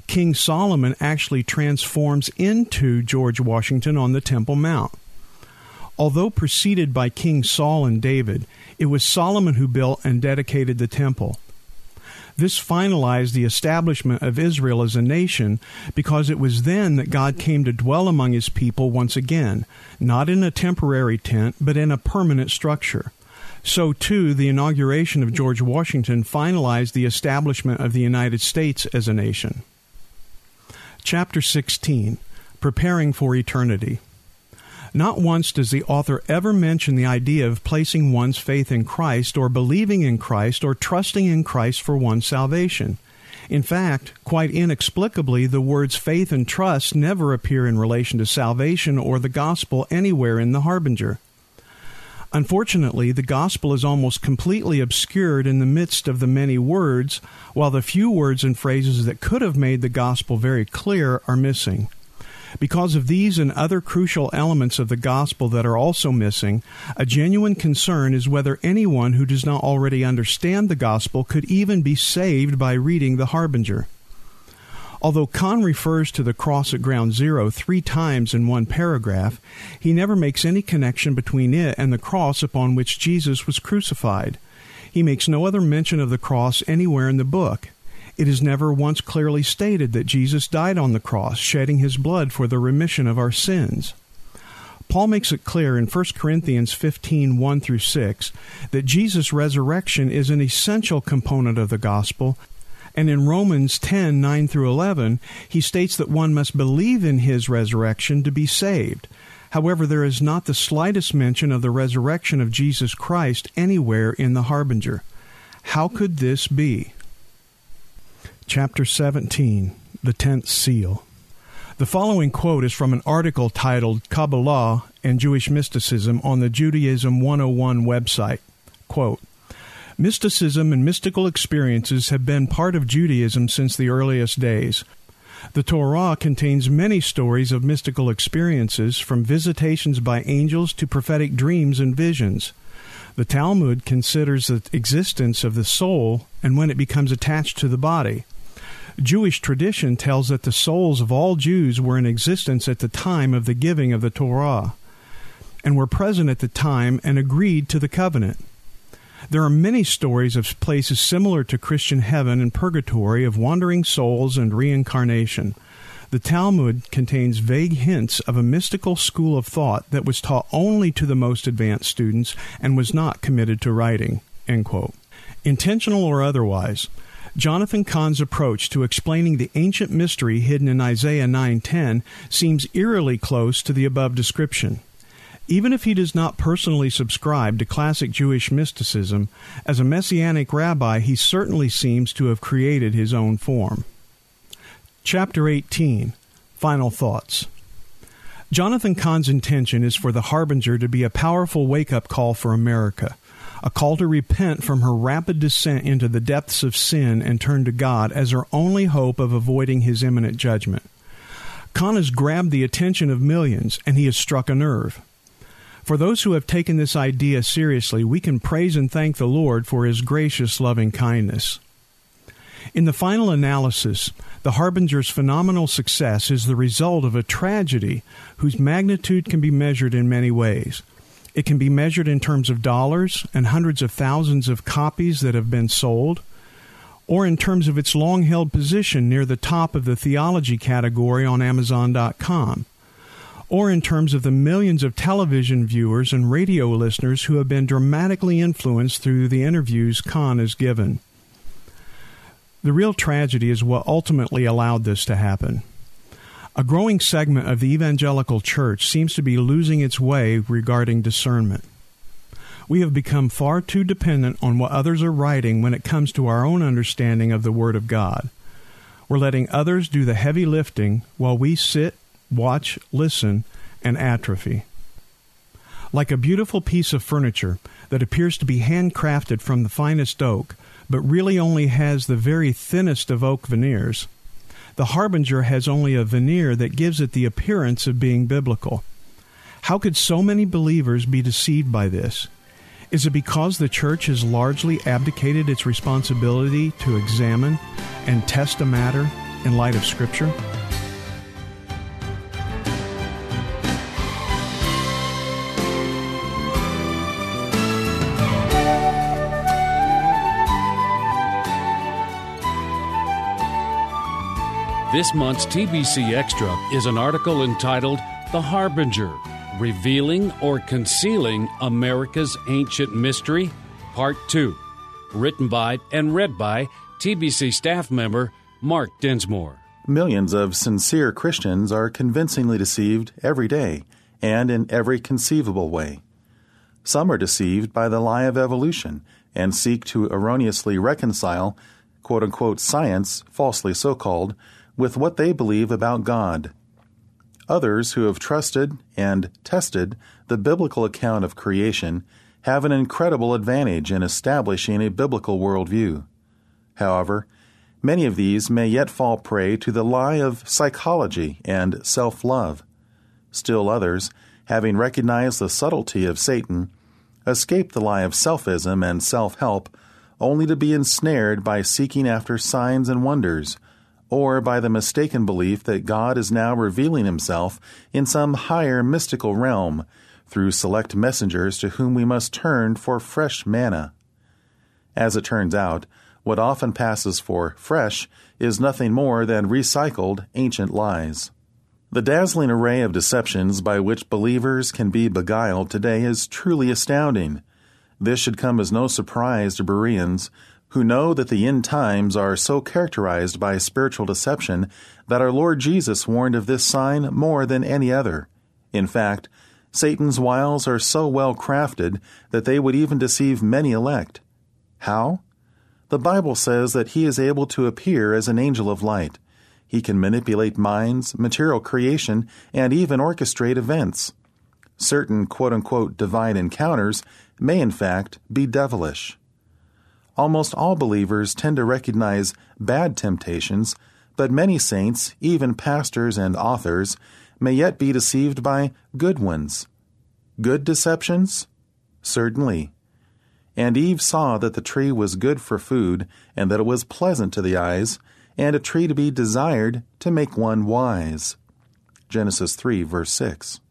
King Solomon actually transforms into George Washington on the Temple Mount. Although preceded by King Saul and David, it was Solomon who built and dedicated the temple. This finalized the establishment of Israel as a nation because it was then that God came to dwell among his people once again, not in a temporary tent, but in a permanent structure. So, too, the inauguration of George Washington finalized the establishment of the United States as a nation. Chapter sixteen, Preparing for Eternity. Not once does the author ever mention the idea of placing one's faith in Christ or believing in Christ or trusting in Christ for one's salvation. In fact, quite inexplicably, the words faith and trust never appear in relation to salvation or the gospel anywhere in the Harbinger. Unfortunately, the gospel is almost completely obscured in the midst of the many words, while the few words and phrases that could have made the gospel very clear are missing. Because of these and other crucial elements of the gospel that are also missing, a genuine concern is whether anyone who does not already understand the gospel could even be saved by reading the Harbinger. Although Kahn refers to the cross at Ground Zero three times in one paragraph, he never makes any connection between it and the cross upon which Jesus was crucified. He makes no other mention of the cross anywhere in the book. It is never once clearly stated that Jesus died on the cross, shedding his blood for the remission of our sins. Paul makes it clear in First Corinthians fifteen, one through six, that Jesus' resurrection is an essential component of the gospel, and in Romans ten, nine through eleven, he states that one must believe in his resurrection to be saved. However, there is not the slightest mention of the resurrection of Jesus Christ anywhere in the Harbinger. How could this be? Chapter seventeen, The Tenth Seal. The following quote is from an article titled Kabbalah and Jewish Mysticism on the Judaism one oh one website. Quote, Mysticism and mystical experiences have been part of Judaism since the earliest days. The Torah contains many stories of mystical experiences, from visitations by angels to prophetic dreams and visions. The Talmud considers the existence of the soul and when it becomes attached to the body. Jewish tradition tells that the souls of all Jews were in existence at the time of the giving of the Torah, and were present at the time and agreed to the covenant. There are many stories of places similar to Christian heaven and purgatory, of wandering souls and reincarnation. The Talmud contains vague hints of a mystical school of thought that was taught only to the most advanced students and was not committed to writing. End quote. Intentional or otherwise, Jonathan Cahn's approach to explaining the ancient mystery hidden in Isaiah nine ten seems eerily close to the above description. Even if he does not personally subscribe to classic Jewish mysticism, as a Messianic rabbi he certainly seems to have created his own form. Chapter eighteen, Final Thoughts. Jonathan Cahn's intention is for the Harbinger to be a powerful wake-up call for America, a call to repent from her rapid descent into the depths of sin and turn to God as her only hope of avoiding his imminent judgment. Kahn has grabbed the attention of millions, and he has struck a nerve. For those who have taken this idea seriously, we can praise and thank the Lord for his gracious loving kindness. In the final analysis, the Harbinger's phenomenal success is the result of a tragedy whose magnitude can be measured in many ways. It can be measured in terms of dollars and hundreds of thousands of copies that have been sold, or in terms of its long-held position near the top of the theology category on Amazon dot com, or in terms of the millions of television viewers and radio listeners who have been dramatically influenced through the interviews Kahn has given. The real tragedy is what ultimately allowed this to happen. A growing segment of the evangelical church seems to be losing its way regarding discernment. We have become far too dependent on what others are writing when it comes to our own understanding of the Word of God. We're letting others do the heavy lifting while we sit, watch, listen, and atrophy. Like a beautiful piece of furniture that appears to be handcrafted from the finest oak, but really only has the very thinnest of oak veneers, the Harbinger has only a veneer that gives it the appearance of being biblical. How could so many believers be deceived by this? Is it because the church has largely abdicated its responsibility to examine and test a matter in light of Scripture? This month's T B C Extra is an article entitled The Harbinger, Revealing or Concealing America's Ancient Mystery, Part two, written by and read by T B C staff member Mark Dinsmore. Millions of sincere Christians are convincingly deceived every day and in every conceivable way. Some are deceived by the lie of evolution and seek to erroneously reconcile quote-unquote science, falsely so-called, with what they believe about God. Others who have trusted and tested the biblical account of creation have an incredible advantage in establishing a biblical worldview. However, many of these may yet fall prey to the lie of psychology and self-love. Still others, having recognized the subtlety of Satan, escape the lie of selfism and self-help only to be ensnared by seeking after signs and wonders, or by the mistaken belief that God is now revealing himself in some higher mystical realm through select messengers to whom we must turn for fresh manna. As it turns out, what often passes for fresh is nothing more than recycled ancient lies. The dazzling array of deceptions by which believers can be beguiled today is truly astounding. This should come as no surprise to Bereans, who know that the end times are so characterized by spiritual deception that our Lord Jesus warned of this sign more than any other. In fact, Satan's wiles are so well crafted that they would even deceive many elect. How? The Bible says that he is able to appear as an angel of light. He can manipulate minds, material creation, and even orchestrate events. Certain quote-unquote divine encounters may in fact be devilish. Almost all believers tend to recognize bad temptations, but many saints, even pastors and authors, may yet be deceived by good ones. Good deceptions? Certainly. And Eve saw that the tree was good for food, and that it was pleasant to the eyes, and a tree to be desired to make one wise. Genesis three, verse six.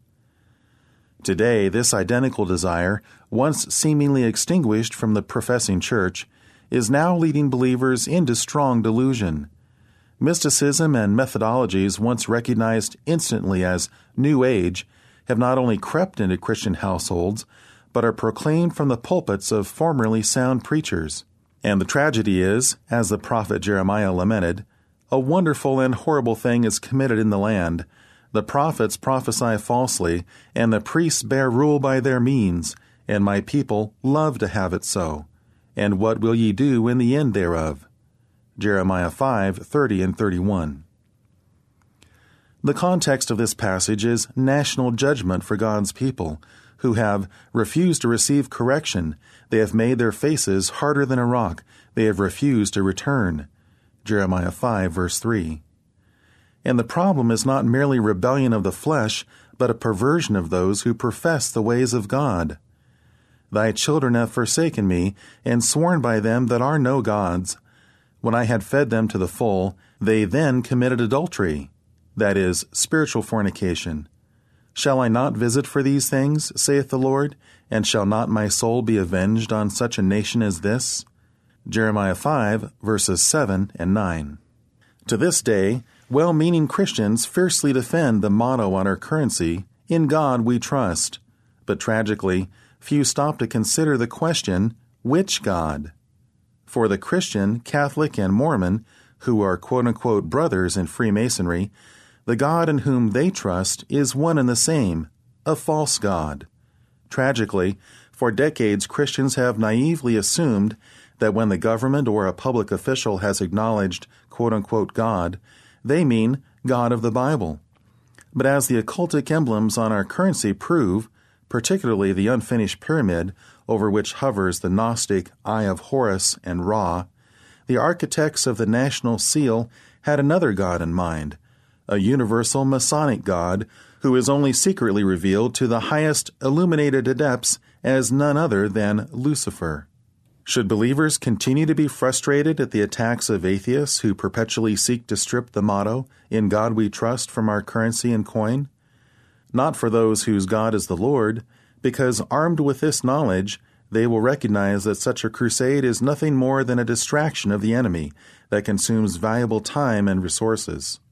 Today, this identical desire, once seemingly extinguished from the professing church, is now leading believers into strong delusion. Mysticism and methodologies once recognized instantly as New Age have not only crept into Christian households, but are proclaimed from the pulpits of formerly sound preachers. And the tragedy is, as the prophet Jeremiah lamented, a wonderful and horrible thing is committed in the land. The prophets prophesy falsely, and the priests bear rule by their means, and my people love to have it so. And what will ye do in the end thereof? Jeremiah five, thirty and thirty-one. The context of this passage is national judgment for God's people, who have refused to receive correction. They have made their faces harder than a rock. They have refused to return. Jeremiah five, verse three. And the problem is not merely rebellion of the flesh, but a perversion of those who profess the ways of God. Thy children have forsaken me, and sworn by them that are no gods. When I had fed them to the full, they then committed adultery, that is, spiritual fornication. Shall I not visit for these things, saith the Lord, and shall not my soul be avenged on such a nation as this? Jeremiah five, verses seven and nine. To this day, well-meaning Christians fiercely defend the motto on our currency, "In God we trust." But tragically, few stop to consider the question, which God? For the Christian, Catholic, and Mormon, who are quote-unquote brothers in Freemasonry, the God in whom they trust is one and the same, a false God. Tragically, for decades Christians have naively assumed that when the government or a public official has acknowledged quote-unquote God, they mean God of the Bible. But as the occultic emblems on our currency prove, particularly the unfinished pyramid over which hovers the Gnostic Eye of Horus and Ra, the architects of the national seal had another God in mind, a universal Masonic God who is only secretly revealed to the highest illuminated adepts as none other than Lucifer. Should believers continue to be frustrated at the attacks of atheists who perpetually seek to strip the motto, "In God We Trust," from our currency and coin? Not for those whose God is the Lord, because armed with this knowledge, they will recognize that such a crusade is nothing more than a distraction of the enemy that consumes valuable time and resources.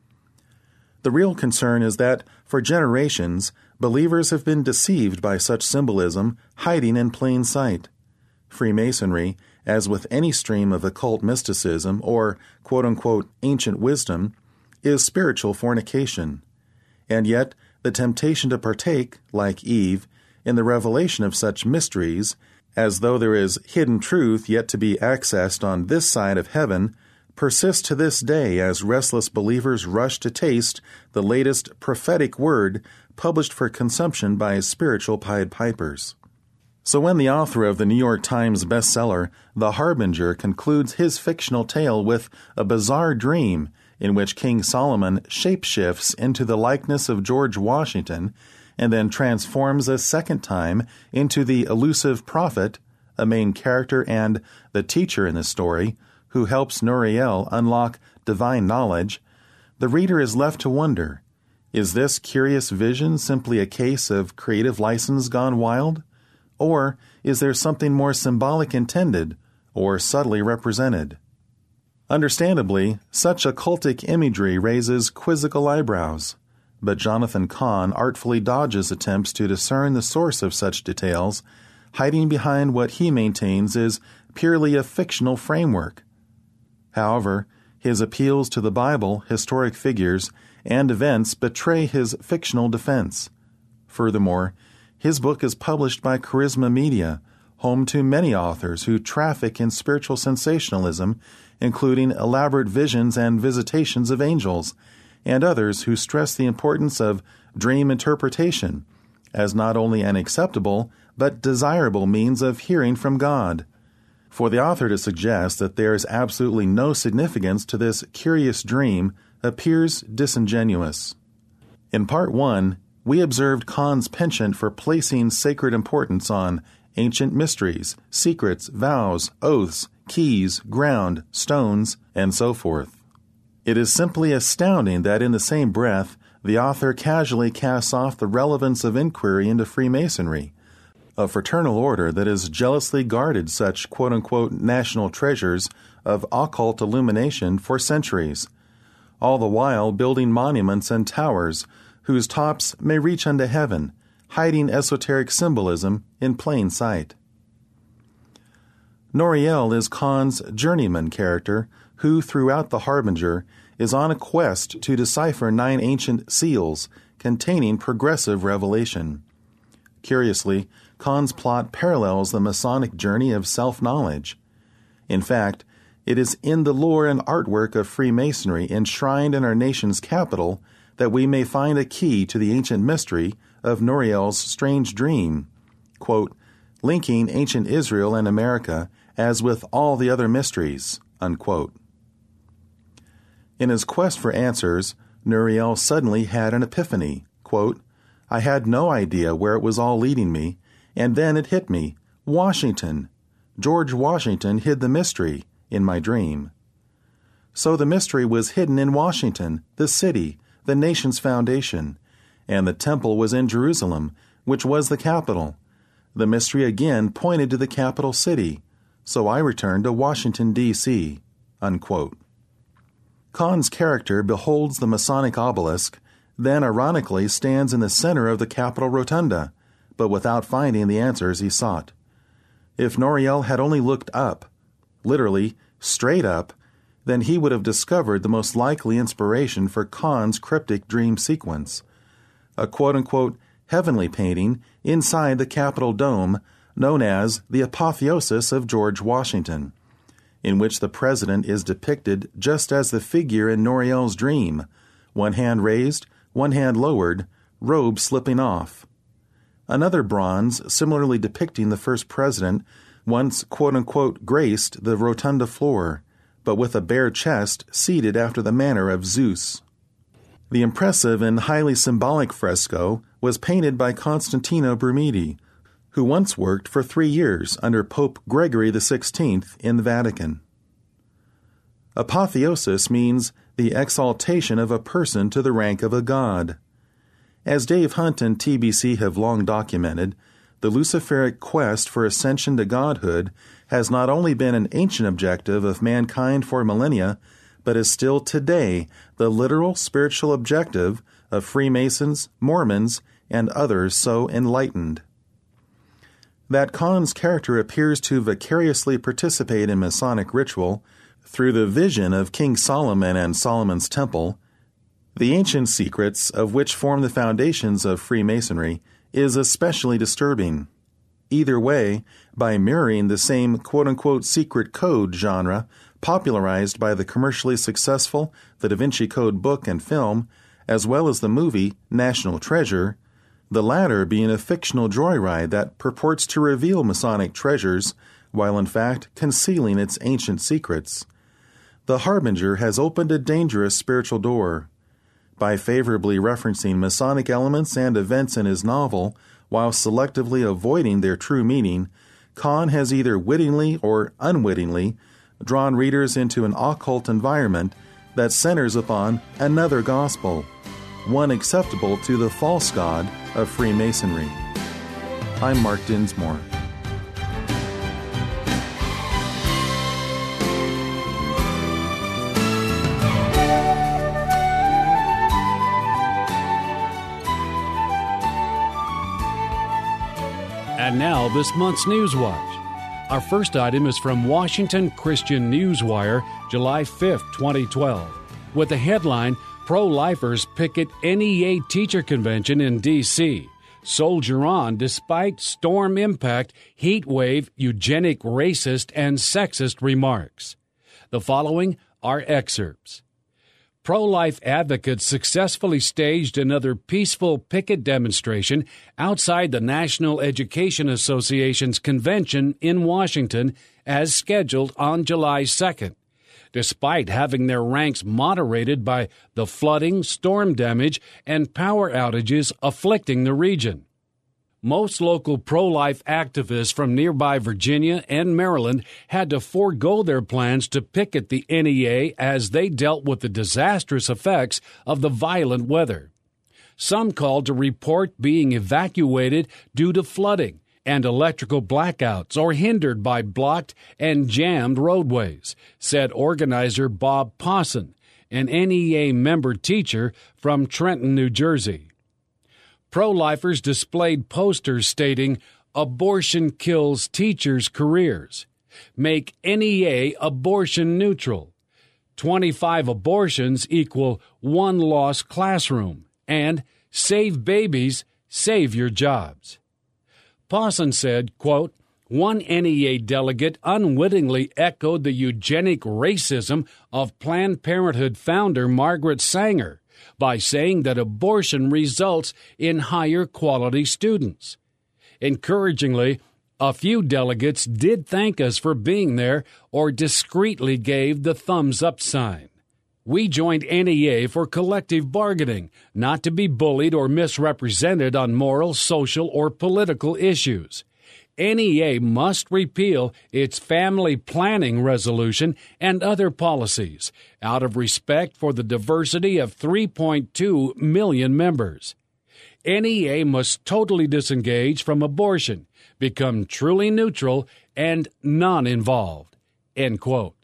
The real concern is that, for generations, believers have been deceived by such symbolism hiding in plain sight. Freemasonry, as with any stream of occult mysticism or quote-unquote ancient wisdom, is spiritual fornication. And yet, the temptation to partake, like Eve, in the revelation of such mysteries, as though there is hidden truth yet to be accessed on this side of heaven, persists to this day as restless believers rush to taste the latest prophetic word published for consumption by spiritual Pied Pipers. So when the author of the New York Times bestseller, The Harbinger, concludes his fictional tale with a bizarre dream in which King Solomon shapeshifts into the likeness of George Washington and then transforms a second time into the elusive prophet, a main character and the teacher in the story, who helps Noriel unlock divine knowledge, the reader is left to wonder, is this curious vision simply a case of creative license gone wild? Or is there something more symbolic intended or subtly represented? Understandably, such occultic imagery raises quizzical eyebrows, but Jonathan Cahn artfully dodges attempts to discern the source of such details, hiding behind what he maintains is purely a fictional framework. However, his appeals to the Bible, historic figures, and events betray his fictional defense. Furthermore, his book is published by Charisma Media, home to many authors who traffic in spiritual sensationalism, including elaborate visions and visitations of angels, and others who stress the importance of dream interpretation as not only an acceptable but desirable means of hearing from God. For the author to suggest that there is absolutely no significance to this curious dream appears disingenuous. In Part one, we observed Cahn's penchant for placing sacred importance on ancient mysteries, secrets, vows, oaths, keys, ground, stones, and so forth. It is simply astounding that in the same breath, the author casually casts off the relevance of inquiry into Freemasonry, a fraternal order that has jealously guarded such quote-unquote national treasures of occult illumination for centuries, all the while building monuments and towers whose tops may reach unto heaven, hiding esoteric symbolism in plain sight. Noriel is Cahn's journeyman character who, throughout The Harbinger, is on a quest to decipher nine ancient seals containing progressive revelation. Curiously, Cahn's plot parallels the Masonic journey of self-knowledge. In fact, it is in the lore and artwork of Freemasonry enshrined in our nation's capital that we may find a key to the ancient mystery of Noriel's strange dream, quote, linking ancient Israel and America as with all the other mysteries, unquote. In his quest for answers, Noriel suddenly had an epiphany, quote, I had no idea where it was all leading me, and then it hit me, Washington. George Washington hid the mystery in my dream. So the mystery was hidden in Washington, the city, the nation's foundation, and the temple was in Jerusalem, which was the capital. The mystery again pointed to the capital city, so I returned to Washington, D C, unquote. Cahn's character beholds the Masonic obelisk, then ironically stands in the center of the Capitol Rotunda, but without finding the answers he sought. If Noriel had only looked up, literally straight up, then he would have discovered the most likely inspiration for Cahn's cryptic dream sequence, a quote-unquote heavenly painting inside the Capitol dome known as the Apotheosis of George Washington, in which the president is depicted just as the figure in Noriel's dream, one hand raised, one hand lowered, robe slipping off. Another bronze, similarly depicting the first president, once quote-unquote graced the rotunda floor, but with a bare chest seated after the manner of Zeus. The impressive and highly symbolic fresco was painted by Constantino Brumidi, who once worked for three years under Pope Gregory the sixteenth in the Vatican. Apotheosis means the exaltation of a person to the rank of a god. As Dave Hunt and T B C have long documented, the Luciferic quest for ascension to godhood has not only been an ancient objective of mankind for millennia, but is still today the literal spiritual objective of Freemasons, Mormons, and others so enlightened. That Khan's character appears to vicariously participate in Masonic ritual through the vision of King Solomon and Solomon's Temple, the ancient secrets of which form the foundations of Freemasonry, is especially disturbing. Either way, by mirroring the same quote-unquote secret code genre popularized by the commercially successful The Da Vinci Code book and film, as well as the movie National Treasure, the latter being a fictional joyride that purports to reveal Masonic treasures while in fact concealing its ancient secrets. The Harbinger has opened a dangerous spiritual door. By favorably referencing Masonic elements and events in his novel while selectively avoiding their true meaning, Khan has either wittingly or unwittingly drawn readers into an occult environment that centers upon another gospel, one acceptable to the false god of Freemasonry. I'm Mark Dinsmore. And now, this month's News Watch. Our first item is from Washington Christian Newswire, July fifth, twenty twelve, with the headline, Pro-Lifers Picket N E A Teacher Convention in D C Soldier on despite storm impact, heat wave, eugenic, racist, and sexist remarks. The following are excerpts. Pro-life advocates successfully staged another peaceful picket demonstration outside the National Education Association's convention in Washington as scheduled on July second, despite having their ranks moderated by the flooding, storm damage, and power outages afflicting the region. Most local pro-life activists from nearby Virginia and Maryland had to forego their plans to picket the N E A as they dealt with the disastrous effects of the violent weather. Some called to report being evacuated due to flooding and electrical blackouts or hindered by blocked and jammed roadways, said organizer Bob Pawson, an N E A member teacher from Trenton, New Jersey. Pro-lifers displayed posters stating, "Abortion kills teachers' careers," "Make N E A abortion neutral," twenty-five abortions equal one lost classroom, and "Save babies, save your jobs." Pawson said, quote, one N E A delegate unwittingly echoed the eugenic racism of Planned Parenthood founder Margaret Sanger by saying that abortion results in higher quality students. Encouragingly, a few delegates did thank us for being there or discreetly gave the thumbs up sign. We joined N E A for collective bargaining, not to be bullied or misrepresented on moral, social, or political issues. N E A must repeal its family planning resolution and other policies out of respect for the diversity of three point two million members. N E A must totally disengage from abortion, become truly neutral and non-involved. End quote.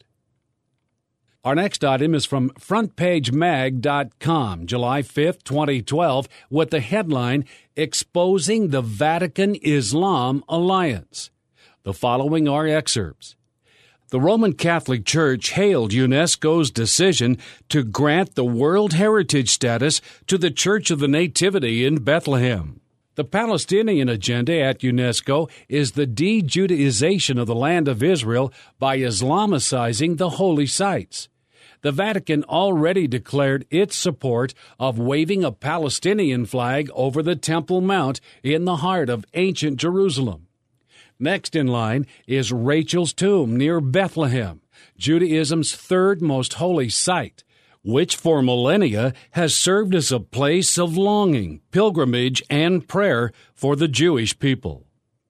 Our next item is from front page mag dot com, July fifth, twenty twelve, with the headline, Exposing the Vatican-Islam Alliance. The following are excerpts. The Roman Catholic Church hailed UNESCO's decision to grant the World Heritage status to the Church of the Nativity in Bethlehem. The Palestinian agenda at UNESCO is the de-Judaization of the land of Israel by Islamicizing the holy sites. The Vatican already declared its support of waving a Palestinian flag over the Temple Mount in the heart of ancient Jerusalem. Next in line is Rachel's tomb near Bethlehem, Judaism's third most holy site, which for millennia has served as a place of longing, pilgrimage, and prayer for the Jewish people.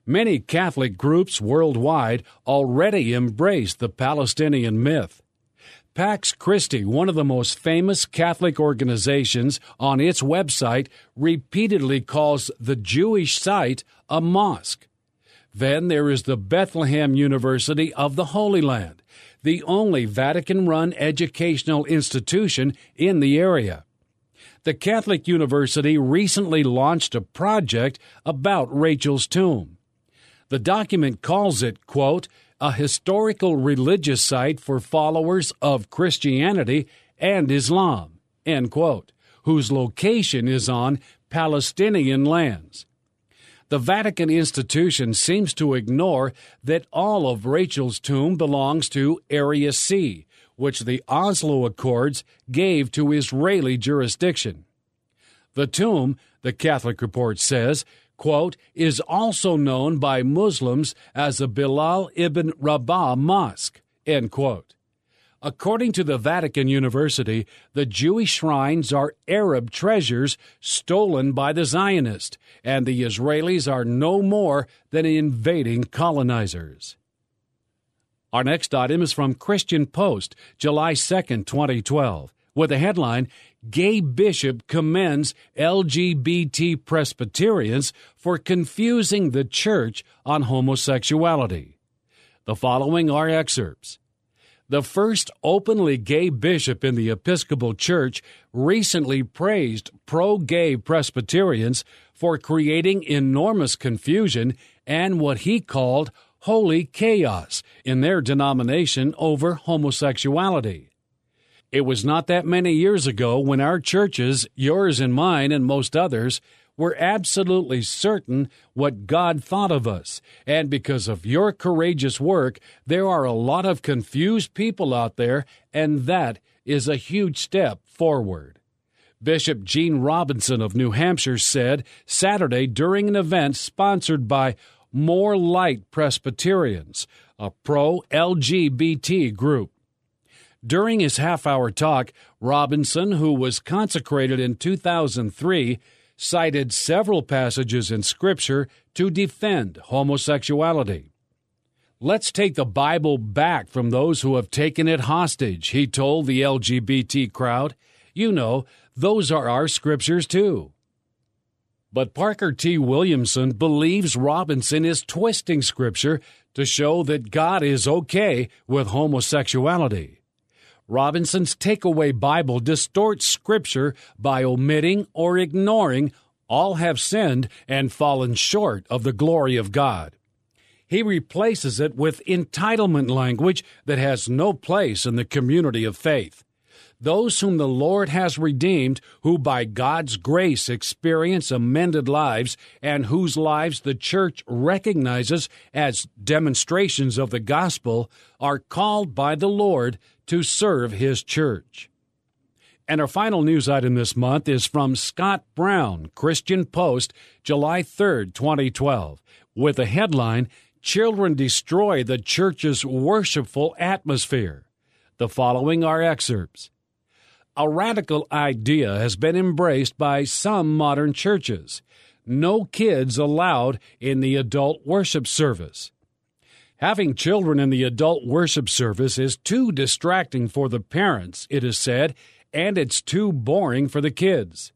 Many Catholic groups worldwide already embrace the Palestinian myth. Pax Christi, one of the most famous Catholic organizations, on its website repeatedly calls the Jewish site a mosque. Then there is the Bethlehem University of the Holy Land, the only Vatican-run educational institution in the area. The Catholic University recently launched a project about Rachel's tomb. The document calls it, quote, a historical religious site for followers of Christianity and Islam, end quote, whose location is on Palestinian lands. The Vatican institution seems to ignore that all of Rachel's tomb belongs to Area C, which the Oslo Accords gave to Israeli jurisdiction. The tomb, the Catholic report says, quote, is also known by Muslims as the Bilal ibn Rabah Mosque, end quote. According to the Vatican University, the Jewish shrines are Arab treasures stolen by the Zionists, and the Israelis are no more than invading colonizers. Our next item is from Christian Post, July second, twenty twelve, with the headline, Gay Bishop Commends L G B T Presbyterians for Confusing the Church on Homosexuality. The following are excerpts. The first openly gay bishop in the Episcopal Church recently praised pro-gay Presbyterians for creating enormous confusion and what he called holy chaos in their denomination over homosexuality. It was not that many years ago when our churches, yours and mine and most others, were absolutely certain what God thought of us. And because of your courageous work, there are a lot of confused people out there, and that is a huge step forward. Bishop Gene Robinson of New Hampshire said Saturday during an event sponsored by More Light Presbyterians, a pro-L G B T group. During his half-hour talk, Robinson, who was consecrated in two thousand three, cited several passages in Scripture to defend homosexuality. Let's take the Bible back from those who have taken it hostage, he told the L G B T crowd. You know, those are our Scriptures too. But Parker T. Williamson believes Robinson is twisting Scripture to show that God is okay with homosexuality. Robinson's takeaway Bible distorts Scripture by omitting or ignoring all have sinned and fallen short of the glory of God. He replaces it with entitlement language that has no place in the community of faith. Those whom the Lord has redeemed, who by God's grace experience amended lives, and whose lives the church recognizes as demonstrations of the gospel, are called by the Lord to serve His church. And our final news item this month is from Scott Brown, Christian Post, July third, twenty twelve, with the headline, Children Destroy the Church's Worshipful Atmosphere. The following are excerpts. A radical idea has been embraced by some modern churches. No kids allowed in the adult worship service. Having children in the adult worship service is too distracting for the parents, it is said, and it's too boring for the kids.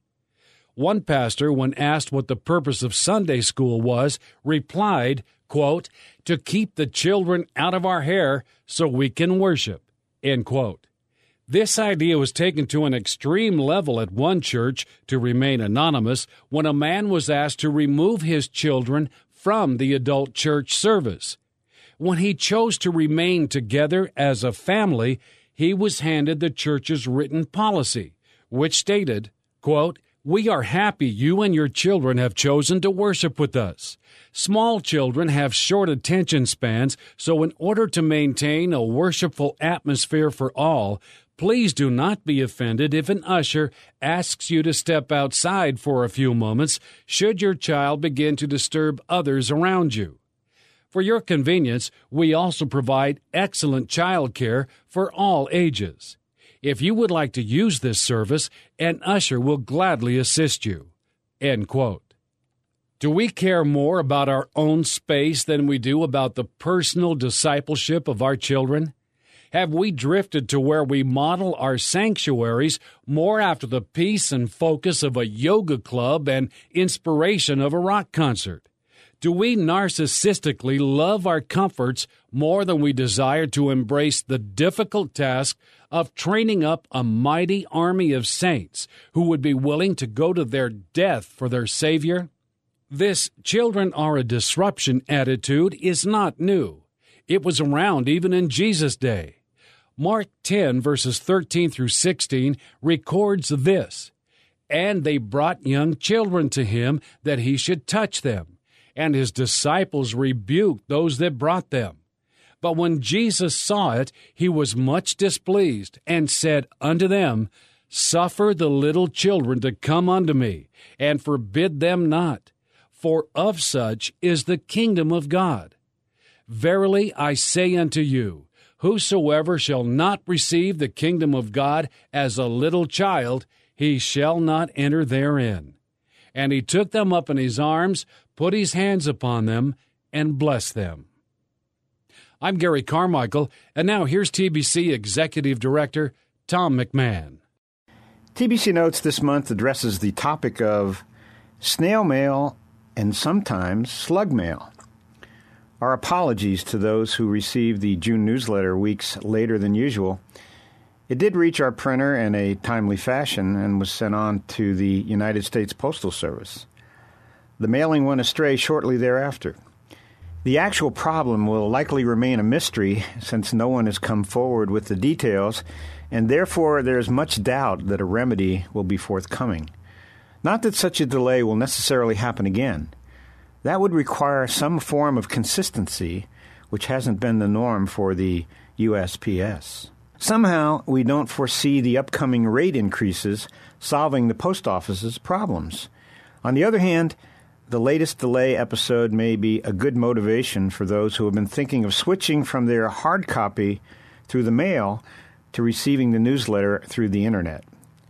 One pastor, when asked what the purpose of Sunday school was, replied, quote, to keep the children out of our hair so we can worship, end quote. This idea was taken to an extreme level at one church, to remain anonymous, when a man was asked to remove his children from the adult church service. When he chose to remain together as a family, he was handed the church's written policy, which stated, quote, we are happy you and your children have chosen to worship with us. Small children have short attention spans, so in order to maintain a worshipful atmosphere for all, please do not be offended if an usher asks you to step outside for a few moments should your child begin to disturb others around you. For your convenience, we also provide excellent child care for all ages. If you would like to use this service, an usher will gladly assist you. End quote. Do we care more about our own space than we do about the personal discipleship of our children? Have we drifted to where we model our sanctuaries more after the peace and focus of a yoga club and inspiration of a rock concert? Do we narcissistically love our comforts more than we desire to embrace the difficult task of training up a mighty army of saints who would be willing to go to their death for their Savior? This children are a disruption attitude is not new. It was around even in Jesus' day. Mark ten, verses thirteen through sixteen, records this. And they brought young children to him that he should touch them. And his disciples rebuked those that brought them. But when Jesus saw it, he was much displeased, and said unto them, Suffer the little children to come unto me, and forbid them not. For of such is the kingdom of God. Verily I say unto you, whosoever shall not receive the kingdom of God as a little child, he shall not enter therein. And he took them up in his arms, put his hands upon them, and blessed them. I'm Gary Carmichael, and now here's T B C Executive Director Tom McMahon. T B C Notes this month addresses the topic of snail mail and sometimes slug mail. Our apologies to those who received the June newsletter weeks later than usual. It did reach our printer in a timely fashion and was sent on to the United States Postal Service. The mailing went astray shortly thereafter. The actual problem will likely remain a mystery since no one has come forward with the details, and therefore there is much doubt that a remedy will be forthcoming. Not that such a delay will necessarily happen again. That would require some form of consistency, which hasn't been the norm for the U S P S. Somehow, we don't foresee the upcoming rate increases solving the post office's problems. On the other hand, the latest delay episode may be a good motivation for those who have been thinking of switching from their hard copy through the mail to receiving the newsletter through the Internet.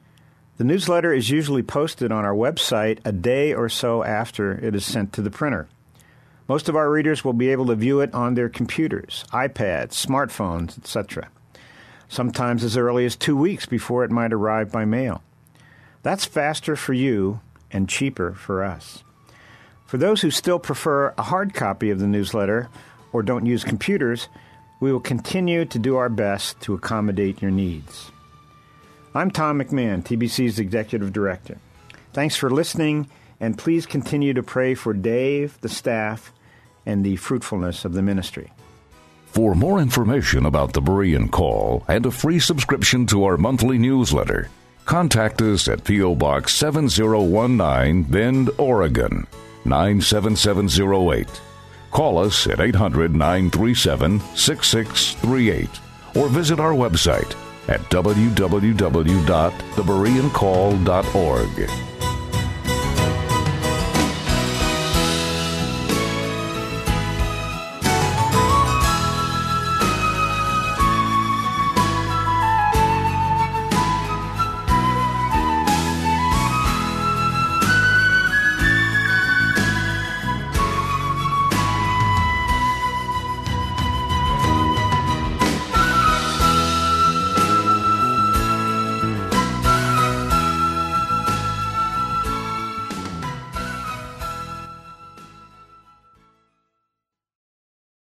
The newsletter is usually posted on our website a day or so after it is sent to the printer. Most of our readers will be able to view it on their computers, iPads, smartphones, et cetera, sometimes as early as two weeks before it might arrive by mail. That's faster for you and cheaper for us. For those who still prefer a hard copy of the newsletter or don't use computers, we will continue to do our best to accommodate your needs. I'm Tom McMahon, T B C's Executive Director. Thanks for listening, and please continue to pray for Dave, the staff, and the fruitfulness of the ministry. For more information about the Berean Call and a free subscription to our monthly newsletter, contact us at P O. Box seven zero one nine, Bend, Oregon, nine seven seven zero eight. Call us at eight hundred, nine three seven, six six three eight or visit our website at w w w dot the berean call dot org.